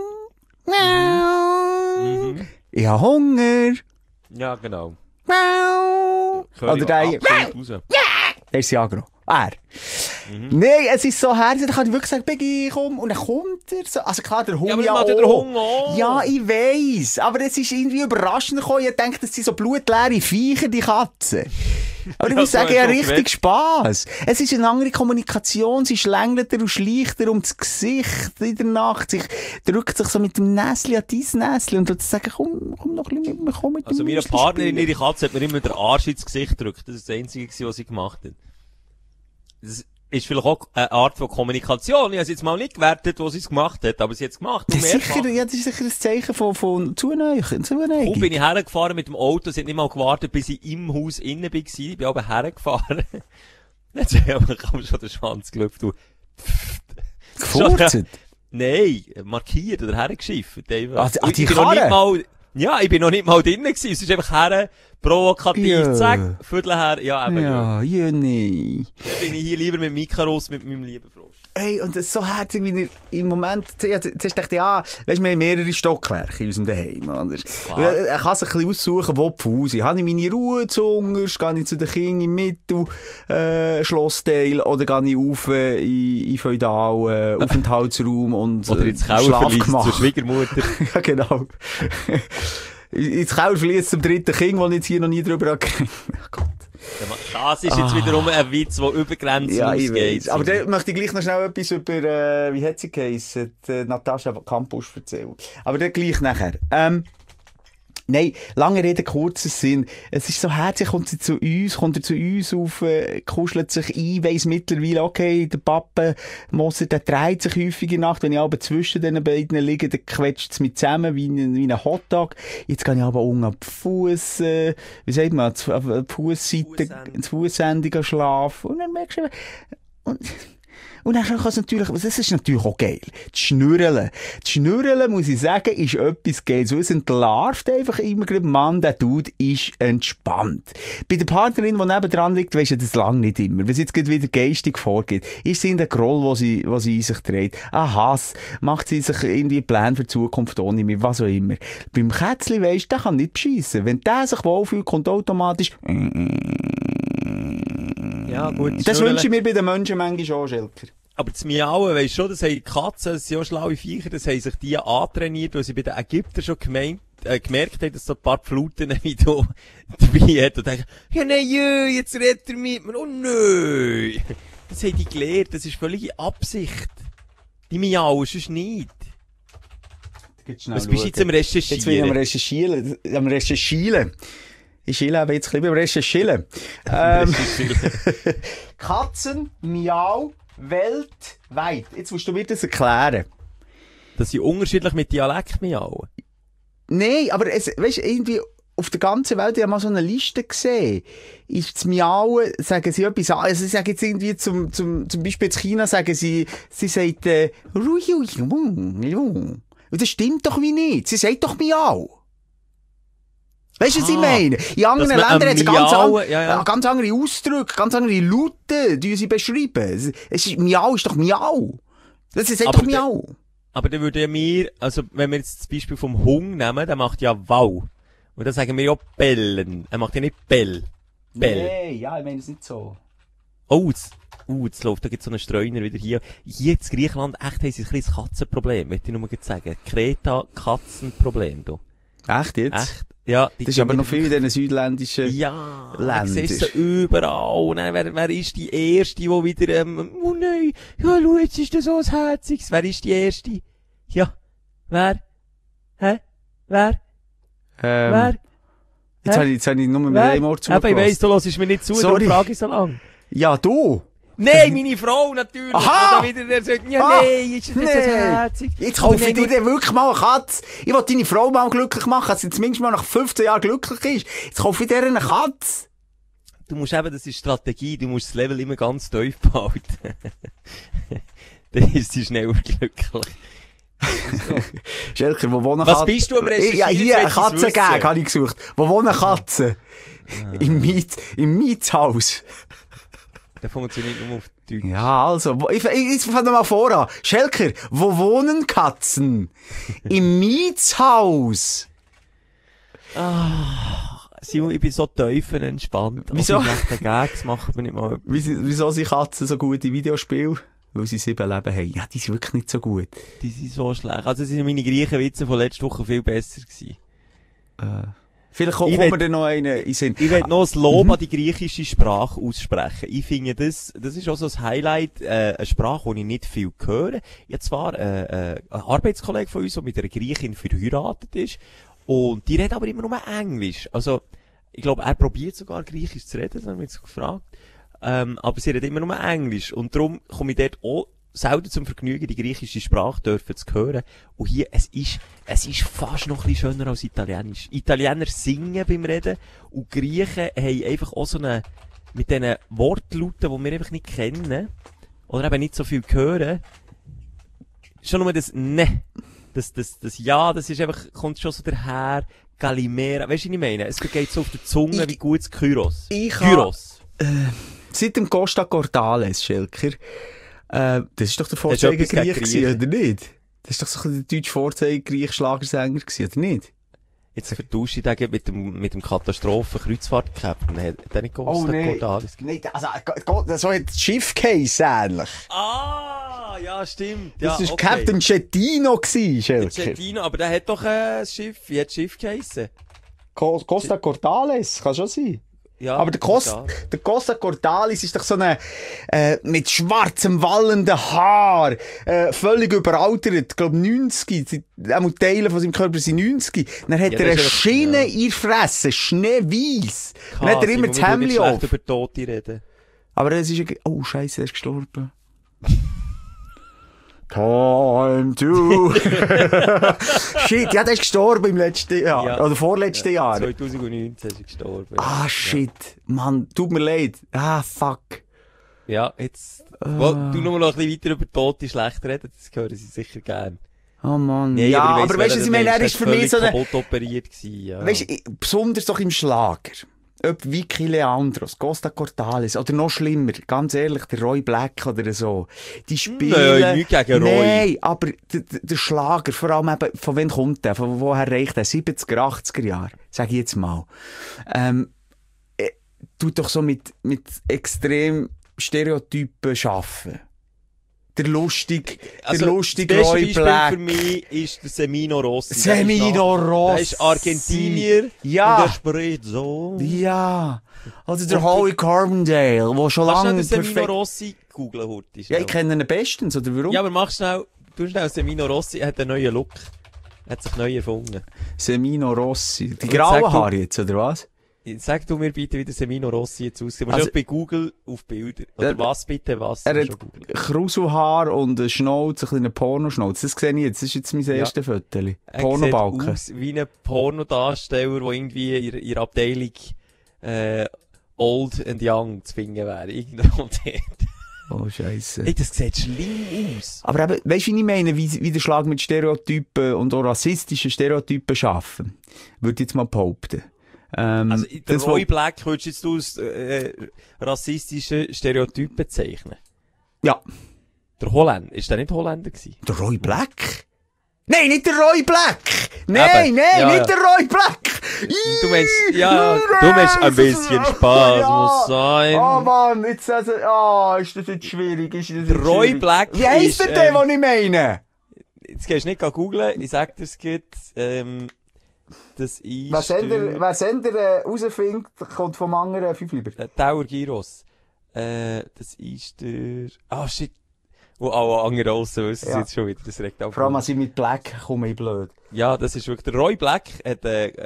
Miau, ich habe Hunger. Ja, genau. Miau. Oder der hier. Der ist ja agro. Nein, es ist so herzlich, da kann ich wirklich sagen, Biggie, komm, und dann kommt er so. Also klar, der Hund ja auch. Der Hund auch. Ja, ich weiss, aber es ist irgendwie überraschend gekommen. Ich denke, das sind so blutleere Viecher, die Katzen. Aber ich muss sagen, ja, richtig Spass. Es ist eine andere Kommunikation, sie schlängelt und schleicht um das Gesicht in der Nacht, sich drückt sich so mit dem Näsli an dein Näsli und sagt, komm noch ein bisschen mit mir, komm mit Also meine Partnerin, ihre Katze, hat mir immer den Arsch ins Gesicht gedrückt. Das ist das Einzige, was sie gemacht hat. ist vielleicht auch eine Art von Kommunikation. Ich habe es jetzt mal nicht gewertet, wo sie es gemacht hat, aber sie hat es gemacht. Das ist sicher ein Zeichen von Zuneigung. Wo bin ich hergefahren mit dem Auto? Sie hat nicht mal gewartet, bis ich im Haus innen war. Ich bin aber hergefahren. Jetzt habe ich schon den Schwanz gelüpft. Gefurzt? Nein, markiert oder hergeschifft. Die Karre? Ich bin noch nicht mal drinnen gewesen. Es ist einfach her, provokativ, zack, Viertel her, ja, eben. Ja, Juni. Dann bin ich hier lieber mit Mikaros, mit meinem lieben Frosch. Hey, und das ist so herzig, wie er im Moment, zuerst dachte ich, weisst, wir haben mehrere Stockwerke in unserem Daheim. Er kann sich ein bisschen aussuchen, wo die Pause. Habe ich meine Ruhe zuunterst, gehe ich zu den Kindern im Mittel, Schlossteil, oder gehe ich auf, in feudal, Aufenthaltsraum und, oder ins Kellerverlies zur Schwiegermutter. Ja, genau. Ins Kellerverlies zum dritten Kind, das ich jetzt hier noch nie drüber habe. Das ist jetzt wiederum ein Witz, der über Grenzen ausgeht. Aber dann möchte ich gleich noch schnell etwas über, wie hat sie geheissen, Natascha Campus erzählen. Aber dann gleich nachher. Nein, lange Rede, kurzer Sinn. Es ist so herzlich, kommt er zu uns auf, kuschelt sich ein, weiss mittlerweile, okay, der Papa Moser, der dreht sich häufig in der Nacht, wenn ich aber zwischen den beiden liege, dann quetscht es mich zusammen wie ein Hotdog. Jetzt gehe ich aber unten auf die Fuss, wie sagt man, auf die Fussseite, ins Fussende schlafen. Und dann merkst du, und dann kann es natürlich, das ist natürlich auch geil. Das Schnürreln, muss ich sagen, ist etwas Geiles. So, es entlarvt einfach immer gerade, Mann, der Dude ist entspannt. Bei der Partnerin, die nebendran liegt, weisst du das lange nicht immer. Wenn sie jetzt gerade wieder geistig vorgeht, ist sie in der Groll, wo sie in sich dreht. Hass, macht sie sich irgendwie Pläne für die Zukunft ohne mich, was auch immer. Beim Kätzli weisst, der kann nicht beschissen. Wenn der sich wohlfühlt, kommt automatisch, ja, gut. Das wünsche ich mir bei den Menschen manchmal auch, Schelker. Aber das Miauen, weisst schon, das haben Katzen, das sind auch schlaue Viecher, das haben sich die antrainiert, weil sie bei den Ägyptern schon gemerkt haben, dass so ein paar Fluten wie du dabei hat und denken, ja nein, jetzt redet er mit mir, oh nein. Das haben die gelernt, das ist völlige Absicht. Die Miauen, sonst nicht. Was bist du jetzt am Recherchieren? Jetzt bin ich am Recherchieren. Ich schiele aber jetzt ein bisschen beim Recherchieren. Katzen, Miau, weltweit. Jetzt musst du mir das erklären. Dass sie unterschiedlich mit Dialekt miauen? Nein, aber weisst, irgendwie auf der ganzen Welt, ich habe mal so eine Liste gesehen, ist das Miauen, sagen sie etwas an, also sie sagen jetzt irgendwie zum Beispiel in China, sagen sie sagt, und das stimmt doch wie nicht, sie sagt doch Miau. Weißt du, was ich meine? In anderen Ländern hat es ganz andere Ausdrücke, ganz andere Laute, die sie beschreiben. Miau ist doch Miau. Das ist doch Miau. Aber dann würde mir, also, wenn wir jetzt das Beispiel vom Hund nehmen, der macht ja Wow. Und dann sagen wir ja bellen. Er macht ja nicht Bell. Nee, ja, ich meine es nicht so. Oh, jetzt läuft, da gibt's so einen Streuner wieder hier. Hier in Griechenland, echt, haben sie ein kleines Katzenproblem, möchte ich nur sagen. Kreta-Katzenproblem, du. Echt jetzt? Echt? Ja. Das ist aber noch viel in diesen südländischen Ländern. Siehst du überall. Und dann, wer ist die Erste, die wieder, oh nein, ja, schau, jetzt ist das so ein Herziges. Wer ist die Erste? Ja. Wer? Hä? Wer? Jetzt habe ich nur mit einem Ohr zugelassen. Aber ich weiss, du hörst mir nicht zu, darum frage ich so lang. Ja, du? Nein, meine Frau, natürlich. Aha! Oder wieder, der sagt, ja, nein, ist das so herzig. Jetzt kaufe ich dir wirklich mal eine Katze. Ich will deine Frau mal glücklich machen, dass sie zumindest mal nach 15 Jahren glücklich ist. Jetzt kaufe ich dir eine Katze. Du musst eben, das ist Strategie, du musst das Level immer ganz tief behalten. Dann ist sie schneller glücklich. Schelker, wo wohnen Katzen? Was bist du am Recherchieren? Ja, hier, eine Katzengag habe ich gesucht. Wo wohnen Katzen? Im Mietshaus. Der funktioniert nur auf Deutsch. Ja, also, ich fange mal vor an. Schelker, wo wohnen Katzen? Im Mietshaus. Simon, ich bin so tiefenentspannt. Wieso? Also, Gags machen wir nicht mal. Wieso sind Katzen so gut in Videospielen? Weil sie 7 Leben haben. Ja, die sind wirklich nicht so gut. Die sind so schlecht. Also, sind meine gleichen Witze von letzter Woche viel besser gewesen. Vielleicht kommt mir dann noch einen in Sinn. Ich will noch das Lob an die griechische Sprache aussprechen. Ich finde, das ist auch so ein Highlight, eine Sprache, die ich nicht viel höre. Ich habe zwar, ein Arbeitskollege von uns, der mit einer Griechin verheiratet ist, und die redet aber immer nur Englisch. Also, ich glaube, er probiert sogar Griechisch zu reden, das haben wir jetzt gefragt. aber sie redet immer nur Englisch. Und darum komme ich dort auch selten zum Vergnügen, die griechische Sprache dürfen zu hören. Und hier, es ist fast noch ein bisschen schöner als Italienisch. Italiener singen beim Reden und Griechen haben einfach auch so eine, mit diesen Wortlauten, die wir einfach nicht kennen, oder eben nicht so viel hören, schon nur das Ne, das Ja, das ist einfach, kommt schon so daher, Galimera, weißt du, was ich meine? Es geht so auf der Zunge wie gutes Kyros. Kyros. Seit dem Costa Cordalis, Schelker, das ist doch der Vorzeigegriech, oder nicht? Das ist doch so der deutsche Vorzeigegriech-Schlagersänger gewesen, oder nicht? Jetzt vertausche ich den mit dem Katastrophen-Kreuzfahrt-Captain. Hat der nicht Costa Cordalis? Nein, also, so hat das Schiff geheissen, ähnlich. Ah, ja, stimmt. Das ja, war Captain Cettino gewesen, Schelker. Cettino, aber der hat doch ein Schiff. Wie hat das Schiff geheissen? Costa Cordalis, kann schon sein. Ja, aber der Costa Cordalis ist doch so eine, mit schwarzem, wallenden Haar, völlig überaltert, ich glaube 90, auch Teile von seinem Körper sind 90. Dann hat er eine Schiene in der Fresse, schneeweiss. Dann hat er immer das Hemdli auf. Über Tote reden. Aber es ist, oh Scheiße, er ist gestorben. Time to... Shit, ja, der ist gestorben im letzten Jahr. Ja. Oder vorletzten Jahr. 2019 ist er gestorben. Ah, shit. Ja. Mann, tut mir leid. Ah, fuck. Ja, jetzt... Du nur noch ein bisschen weiter über Tote schlecht reden, das hören sie sicher gern. Oh Mann. Nee, ja, aber weißt du, ich meine, er ist für mich so eine... kaputt operiert gewesen, ja. Weißt du, besonders doch im Schlager. Ob Vicky Leandros, Costa Cordalis, oder noch schlimmer, ganz ehrlich, der Roy Black oder so. Die spielen... Nein, nicht gegen Roy. Nein, aber der Schlager, vor allem eben, von wem kommt der? Von woher reicht der? 70er, 80er Jahre, sag ich jetzt mal. Tut doch so mit extrem Stereotypen arbeiten. Der lustige Roy Black. Für mich ist der Semino Rossi. Semino Rossi. Der ist Argentinier. Ja. Und der spricht so. Ja. Also der Howie Carbondale, der schon lange perfekt... Kannst du Semino Rossi googlen, Hurti? Ja, ich kenne ihn bestens, oder warum? Ja, aber mach schnell Semino Rossi, er hat einen neuen Look. Er hat sich neu erfunden. Semino Rossi. Die grauen Haare jetzt, oder was? Sag du mir bitte, wie der Semino Rossi jetzt aussieht. Also, bei Google auf Bilder. Oder was bitte, was? Er hat Kruselhaar und einen Schnauz, ein kleiner Pornoschnauz. Das sehe ich jetzt. Das ist jetzt mein erstes Foto. Pornobalken. Er sieht aus wie ein Pornodarsteller, der irgendwie in ihrer Abteilung Old and Young zu finden wäre. Irgendwo dort. Oh, Scheisse. Ey, das sieht schlimm aus. Aber eben, weisst du, wie ich meine, wie der Schlag mit Stereotypen und auch rassistischen Stereotypen schaffen? Würde ich jetzt mal behaupten. Also, der Roy Black würdest jetzt aus rassistischen Stereotypen bezeichnen? Ja. Der Holländer, ist der nicht Holländer gewesen? Der Roy Black? Nein, nicht der Roy Black! Nein, nicht der Roy Black! Du meinst ein bisschen Spaß muss sein. Oh Mann, jetzt ist das jetzt schwierig, der Roy Black wie heisst der denn, den ich meine? Jetzt gehst du nicht googeln, ich sag dir es gut, das ist... Wer Sender rausfindet, kommt vom anderen 5 lieber. Tower Gyros. Das ist der... Ah, shit. Wo alle anderen aussen wissen es jetzt schon wieder. Das regt auch. Vor allem, als ich mit Black komme, ich blöd. Ja, das ist wirklich... Der Roy Black hat...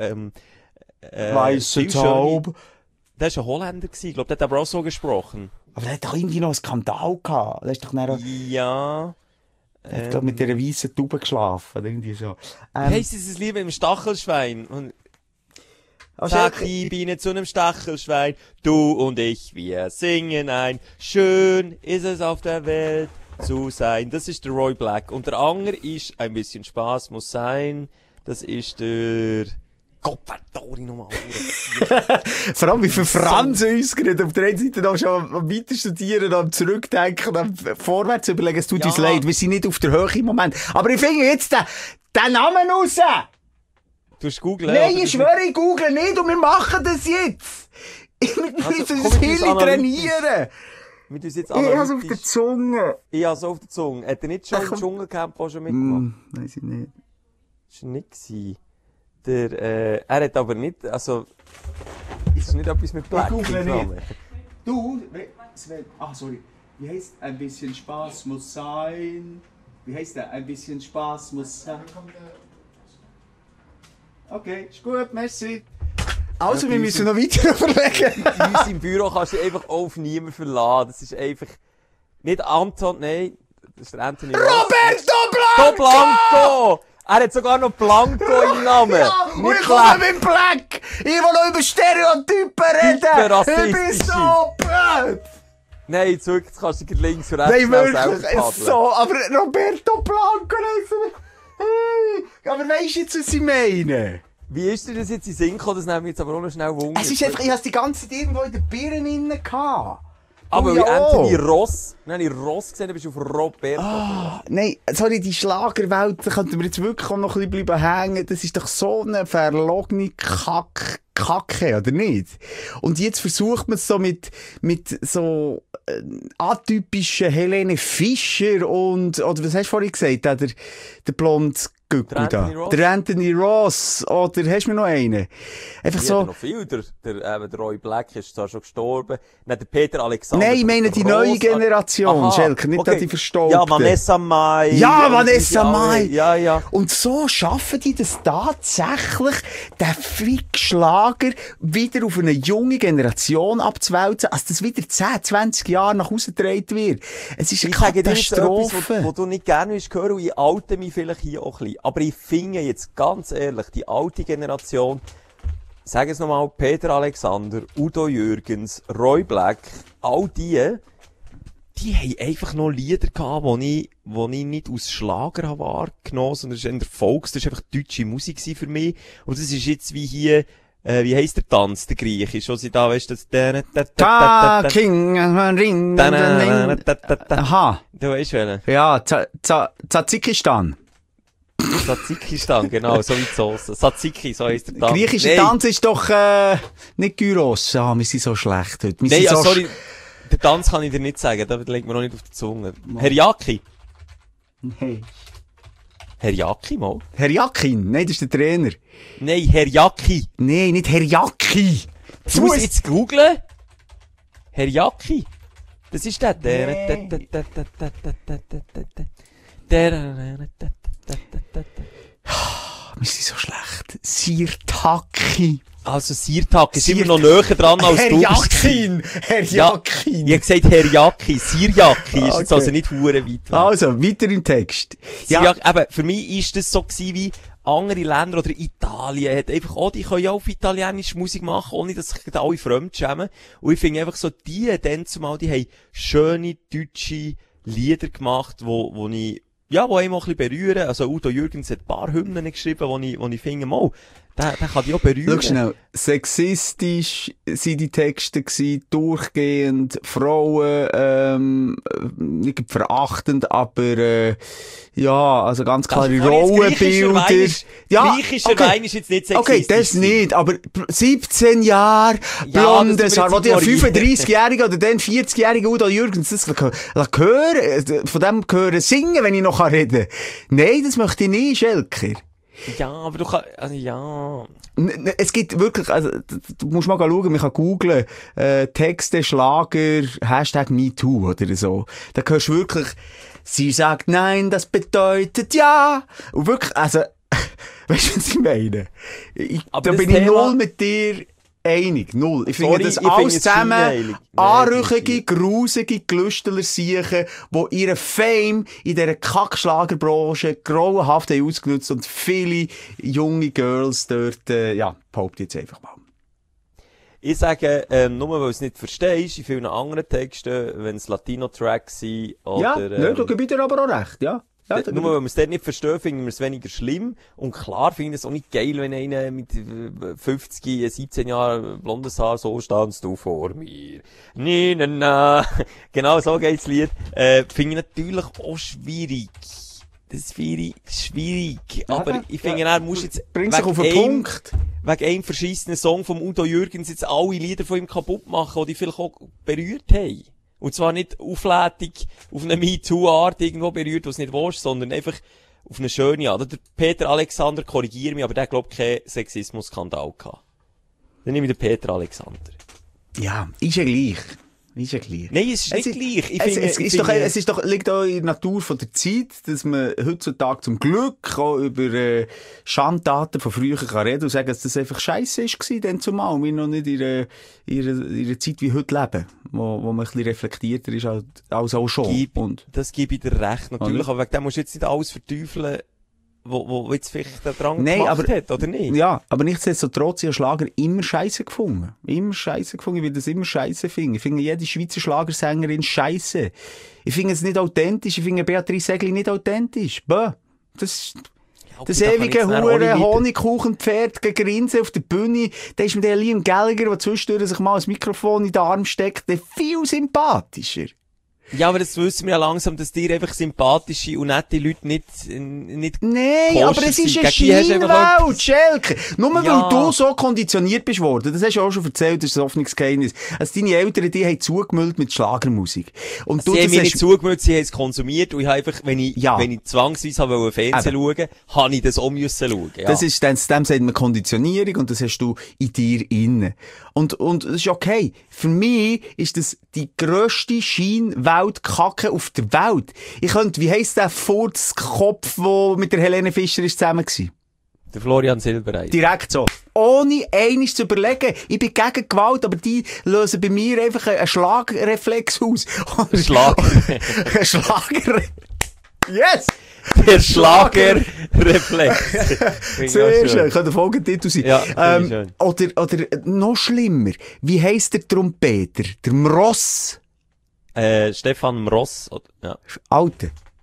Weisse Taub. Der war ein Holländer gewesen. Ich glaube, der hat aber auch so gesprochen. Aber der hat doch irgendwie noch einen Skandal gehabt. Der ist doch nachher... Ja... Er hat mit dieser weißen Taube geschlafen, irgendwie so. Wie heisst dieses Lied mit dem Stachelschwein? Und sag die Biene zu einem Stachelschwein, du und ich, wir singen ein. Schön ist es auf der Welt zu sein. Das ist der Roy Black. Und der andere ist, ein bisschen Spaß muss sein. Das ist der... Gott, verdammt nochmal. Vor allem, wie für Fransen uns gerade auf der einen Seite noch schon am weiter studieren, am zurückdenken, am vorwärts überlegen, es tut uns leid, wir sind nicht auf der Höhe im Moment. Aber ich finde jetzt den Namen raus! Du hast googeln? Nein, ich schwöre, ich google nicht und wir machen das jetzt! Wir müssen das Hirn trainieren! Ich hab's auf der Zunge! Ich hab's auf der Zunge. Hat er nicht schon im Dschungelcamp auch schon mitgemacht? Weiss ich nicht. Das war nicht gewesen. Er hat aber nicht, also, ist nicht etwas mit Black? Ich google nicht. Du, Sven, sorry. Wie heisst ein bisschen Spaß muss sein? Wie heisst der? Ein bisschen Spaß muss sein. Okay, ist gut, merci. Also, wir müssen noch weiter überlegen. Bei uns im Büro kannst du dich einfach auf niemanden verlassen. Das ist einfach, nicht Anton, nein, das ist der Anthony Ross. Roberto Blanco! Blanco! Er hat sogar noch Blanco im Namen. Ja, und ich komme mit Black! Ich will noch über Stereotypen reden! Ich bin so blöd! Nein, jetzt wirklich, jetzt kannst du dich links und rechts Nein, schnell wirklich, selber paddeln. so, aber Roberto Blanco, hey, aber weisst du jetzt, was ich meine? Wie ist dir das jetzt in Sinn gekommen? Das nehmen wir jetzt aber auch noch schnell Wunder. Es ist einfach, ich hab's die ganze Zeit irgendwo in den Birnen innen gehabt. Aber Du wie ja Anthony auch. Ross, wenn ich Ross gesehen habe, bist du auf Roberto. Nein, sorry, die Schlagerwelt, da könnten wir jetzt wirklich auch noch ein bisschen bleiben hängen. Das ist doch so eine verlogene Kacke, oder nicht? Und jetzt versucht man es so mit so atypischen Helene Fischer und, oder was hast du vorhin gesagt, der blond Gückel Der da. Anthony Ross. Der Anthony Ross, oder hast du mir noch einen? Einfach Ich so. hatte noch viel. Der Roy Black ist zwar schon gestorben. Nein, der Peter Alexander. Nein, ich meine die neue Generation, Aha, Schelker, nicht okay. die Verstaubten. Ja, Vanessa Mai. Ja, Und Vanessa ja, Mai. Ja, ja. Und so schaffen die das tatsächlich, den Fick-Schlager wieder auf eine junge Generation abzuwälzen, als das wieder 10, 20 Jahre nach Hause getragen wird. Es ist eine Ich sage dir jetzt Katastrophe. etwas, wo du nicht gerne willst hören, und ich oute mich vielleicht hier auch ein bisschen. Aber ich finde jetzt ganz ehrlich, die alte Generation, sag es nochmal, Peter Alexander, Udo Jürgens, Roy Black, all die haben einfach noch Lieder gehabt, die ich nicht aus Schlager habe wahrgenommen, sondern es ist eher Volks, das war einfach deutsche Musik für mich. Und das ist jetzt wie hier, wie heisst der Tanz, der Griechisch, wo sie da, weißt du, das, Ta, King, Ring, Aha. Du weißt welchen? Ja, Tzatzikistan. Tzatzikistan, genau, so wie die Sauce. Tzatziki, so heisst der Tanz. Griechischer Tanz ist doch, nicht Gyros. Ah, wir sind so schlecht heute. Wir Nein, sind ja, so sorry, den Tanz kann ich dir nicht sagen, da legt mir noch nicht auf die Zunge. Herjaki. Nein. Herjaki, mal? Herr Jakin, nein, das ist der Trainer. Nein, Herjaki. Nein, nicht Herr Jaki. Du musst jetzt googlen. Herjaki. Das ist der. Wir sind so schlecht. Sirtaki. Also, Sirtaki ist immer noch näher dran als Herr du. Jakin. Herr Ja, Jakin. ich hab gesagt Herjaki. Sirjaki ist jetzt Okay. also nicht hure weit weg. Also, weiter im Text. Ja, Ja, eben, für mich ist das so gewesen wie andere Länder oder Italien hat einfach auch, die können ja auf italienische Musik machen, ohne dass sich alle fremd schämen. Und ich finde einfach so, die haben schöne deutsche Lieder gemacht, wo ich, ja, wo einem auch ein bisschen berühren. Also Udo Jürgens hat ein paar Hymnen geschrieben, wo ich finde, mal, der kann die auch berühren. schau schnell. Sexistisch sind die Texte gewesen, durchgehend, Frauen, nicht verachtend, aber, ja, also ganz klare Rollenbilder. Griechischer Wein ist jetzt nicht sexistisch. Okay, das nicht, aber 17 Jahre, Ja, blondes das Haar, wo tun wir der jetzt 35-Jährige oder dann 40-Jährige Udo Jürgens das hören, von dem hören singen, wenn ich noch reden kann. Nein, das möchte ich nicht, Schelker. Ja, aber du kannst, also ja. Es gibt wirklich, also, du musst mal schauen, man kann googlen, Texte, Schlager, Hashtag MeToo oder so. Da hörst du wirklich, sie sagt nein, das bedeutet ja. Und wirklich, also, weißt du, was ich meine? Aber Da das bin ich Thema- null mit dir einig, null. Ich finde Sorry, das ich finde alles es zusammen scheinheilig. Nein, anrüchige, grusige Gelüsteler siechen, die ihren Fame in dieser Kackschlagerbranche grauenhaft haben ausgenutzt und viele junge Girls dort, ja, behaupte jetzt einfach mal. Ich sage, nur weil du es nicht verstehst, in vielen anderen Texten, wenn es Latino-Tracks sind, Ja, oder, ne, da gebe ich dir aber auch recht, ja. Ja, nur weil wir es dort nicht verstehen, finden wir es weniger schlimm. Und klar finde ich es auch nicht geil, wenn einer mit 50, 17 Jahren blondes Haar, so standst du vor mir. Nee, na, na. Genau so geht's Lied. Finde ich natürlich auch schwierig. Das finde ich schwierig. Aber ich finde, er muss jetzt, bringt sich auf den einem- Punkt. wegen einem verschissenen Song vom Udo Jürgens jetzt alle Lieder von ihm kaputt machen, die die vielleicht auch berührt haben. Und zwar nicht auflädig, auf eine MeToo-Art irgendwo berührt, was nicht willst, sondern einfach auf eine schöne Art. Der Peter Alexander, korrigiere mich, aber der glaubt keinen Sexismus-Skandal gehabt. Dann nehme ich den Peter Alexander. Ja, ist ja gleich. Ist ja gleich. Nein, es ist nicht gleich. Es liegt auch in der Natur von der Zeit, dass man heutzutage zum Glück auch über Schandtaten von früher kann reden und sagen, dass das einfach scheisse war, dann zumal. Wir noch nicht in einer Zeit wie heute leben, wo man ein bisschen reflektierter ist als auch schon. Das gebe ich dir recht, natürlich. Aber wegen dem musst du jetzt nicht alles verteufeln, wo jetzt vielleicht der Drang gemacht hat, oder nicht? Ja, aber nichtsdestotrotz, ich habe Schlager immer scheisse gefunden. Immer scheisse gefunden. Ich will das immer scheisse finden. Ich finde jede Schweizer Schlagersängerin scheisse. Ich finde es nicht authentisch. Ich finde Beatrice Egli nicht authentisch. Bäh. Das ewige Hure Honigkuchenpferd gegrinsen auf der Bühne, da ist mir der Liam Gallagher, der zwischendurch sich mal ein Mikrofon in den Arm steckt, der viel sympathischer. Ja, aber das wissen wir ja langsam, dass dir einfach sympathische und nette Leute nicht Nein, aber es ist eine Scheinwelt, Schelke. Nur weil du so konditioniert bist worden, das hast du auch schon erzählt, das ist ein offenes Geheimnis. Also deine Eltern, die haben zugemüllt mit Schlagermusik. Und sie haben mir nicht zugemüllt, sie haben es konsumiert und ich habe einfach, wenn ich zwangsweise wollte Fernsehen schauen, habe ich das auch müssen schauen. Ja. Das ist, dem sagt man Konditionierung und das hast du in dir inne. Und das ist okay. Für mich ist das die grösste Scheinwelt-Kacke auf der Welt. Ich könnte, wie heisst der Furzkopf, der mit der Helene Fischer zusammen war? Der Florian Silbereisen. Direkt so. Ohne einiges zu überlegen. Ich bin gegen Gewalt, aber die lösen bei mir einfach einen Schlagreflex aus. Ein Schlager. Yes! Der Schlagerreflex. Sehr schön. Könnte der Folgetitel sein. Ja, oder noch schlimmer. Wie heisst der Trompeter? Der Mross? Stefan Mross. Ja. Alter.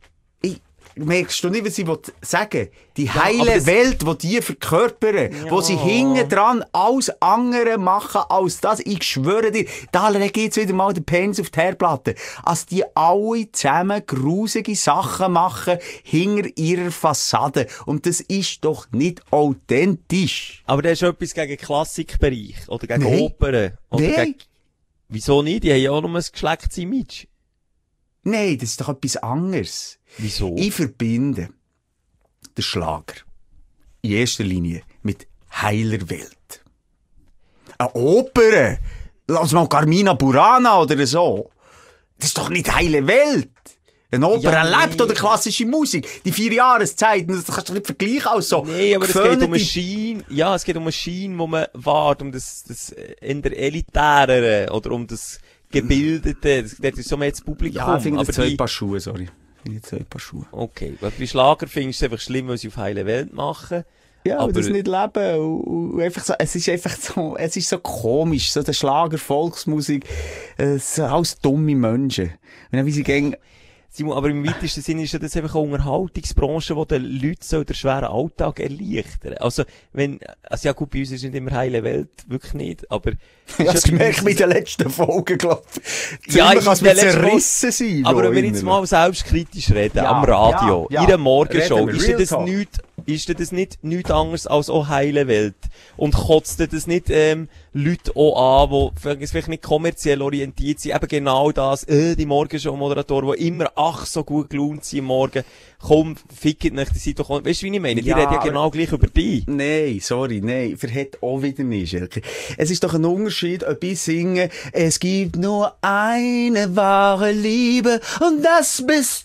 Merkst du nicht, was ich sagen will? Die heile Welt, die die verkörpern, wo sie hinten dran alles andere machen als das. Ich schwöre dir, da lege ich jetzt wieder mal den Penis auf die Herdplatte. Als die alle zusammen grusige Sachen machen hinter ihrer Fassade. Und das ist doch nicht authentisch. Aber das ist etwas gegen Klassikbereich oder gegen Opern. Oder gegen... Wieso nicht? Die haben ja auch nur ein Geschlechtsimage. Nein, das ist doch etwas anderes. Wieso? Ich verbinde den Schlager in erster Linie mit heiler Welt. Eine Oper, lass mal Carmina Burana oder so. Das ist doch nicht heile Welt. Eine Oper erlebt oder klassische Musik. Die 4 Jahreszeiten, das kannst du nicht vergleichen als so. Nee, aber es geht um eine Schiene, es geht um eine Schiene, wo man wahrt, um das in der Elitärere oder um das Gebildete, das ist so mehr das Publikum. Ja, ich finde das 2 Paar Schuhe, sorry. Okay, weil bei Schlager findest du es einfach schlimm, weil sie auf heile Welt machen. Ja, aber das nicht leben. Und einfach so, es ist einfach so, es ist so komisch, so der Schlager, Volksmusik, alles dumme Menschen. Und dann, wie sie gehen, Simon, aber im weitesten Sinne ist ja das einfach eine Unterhaltungsbranche, die den Leuten so den schweren Alltag erleichtern. Also ja gut, bei uns ist nicht immer heile Welt, wirklich nicht, aber... Ja, das merke ich in den letzten Folgen, glaube ich. Ja, ich kann es mir zerrissen sein. Aber wenn wir jetzt mal selbstkritisch reden, am Radio, in der Morgenshow, ist das nicht nichts anderes als auch heile Welt? Und kotzt das nicht Leute auch an, die vielleicht nicht kommerziell orientiert sind, eben genau das, die Morgenshow-Moderatoren, die immer so gut gelaunt sind Morgen, komm, fickt nicht, die sind doch, weißt du, wie ich meine? Die reden ja genau gleich über dich. Nein, verhält auch wieder nicht, Schelke. Es ist doch ein Unterschied, ob ich singe, es gibt nur eine wahre Liebe und das bist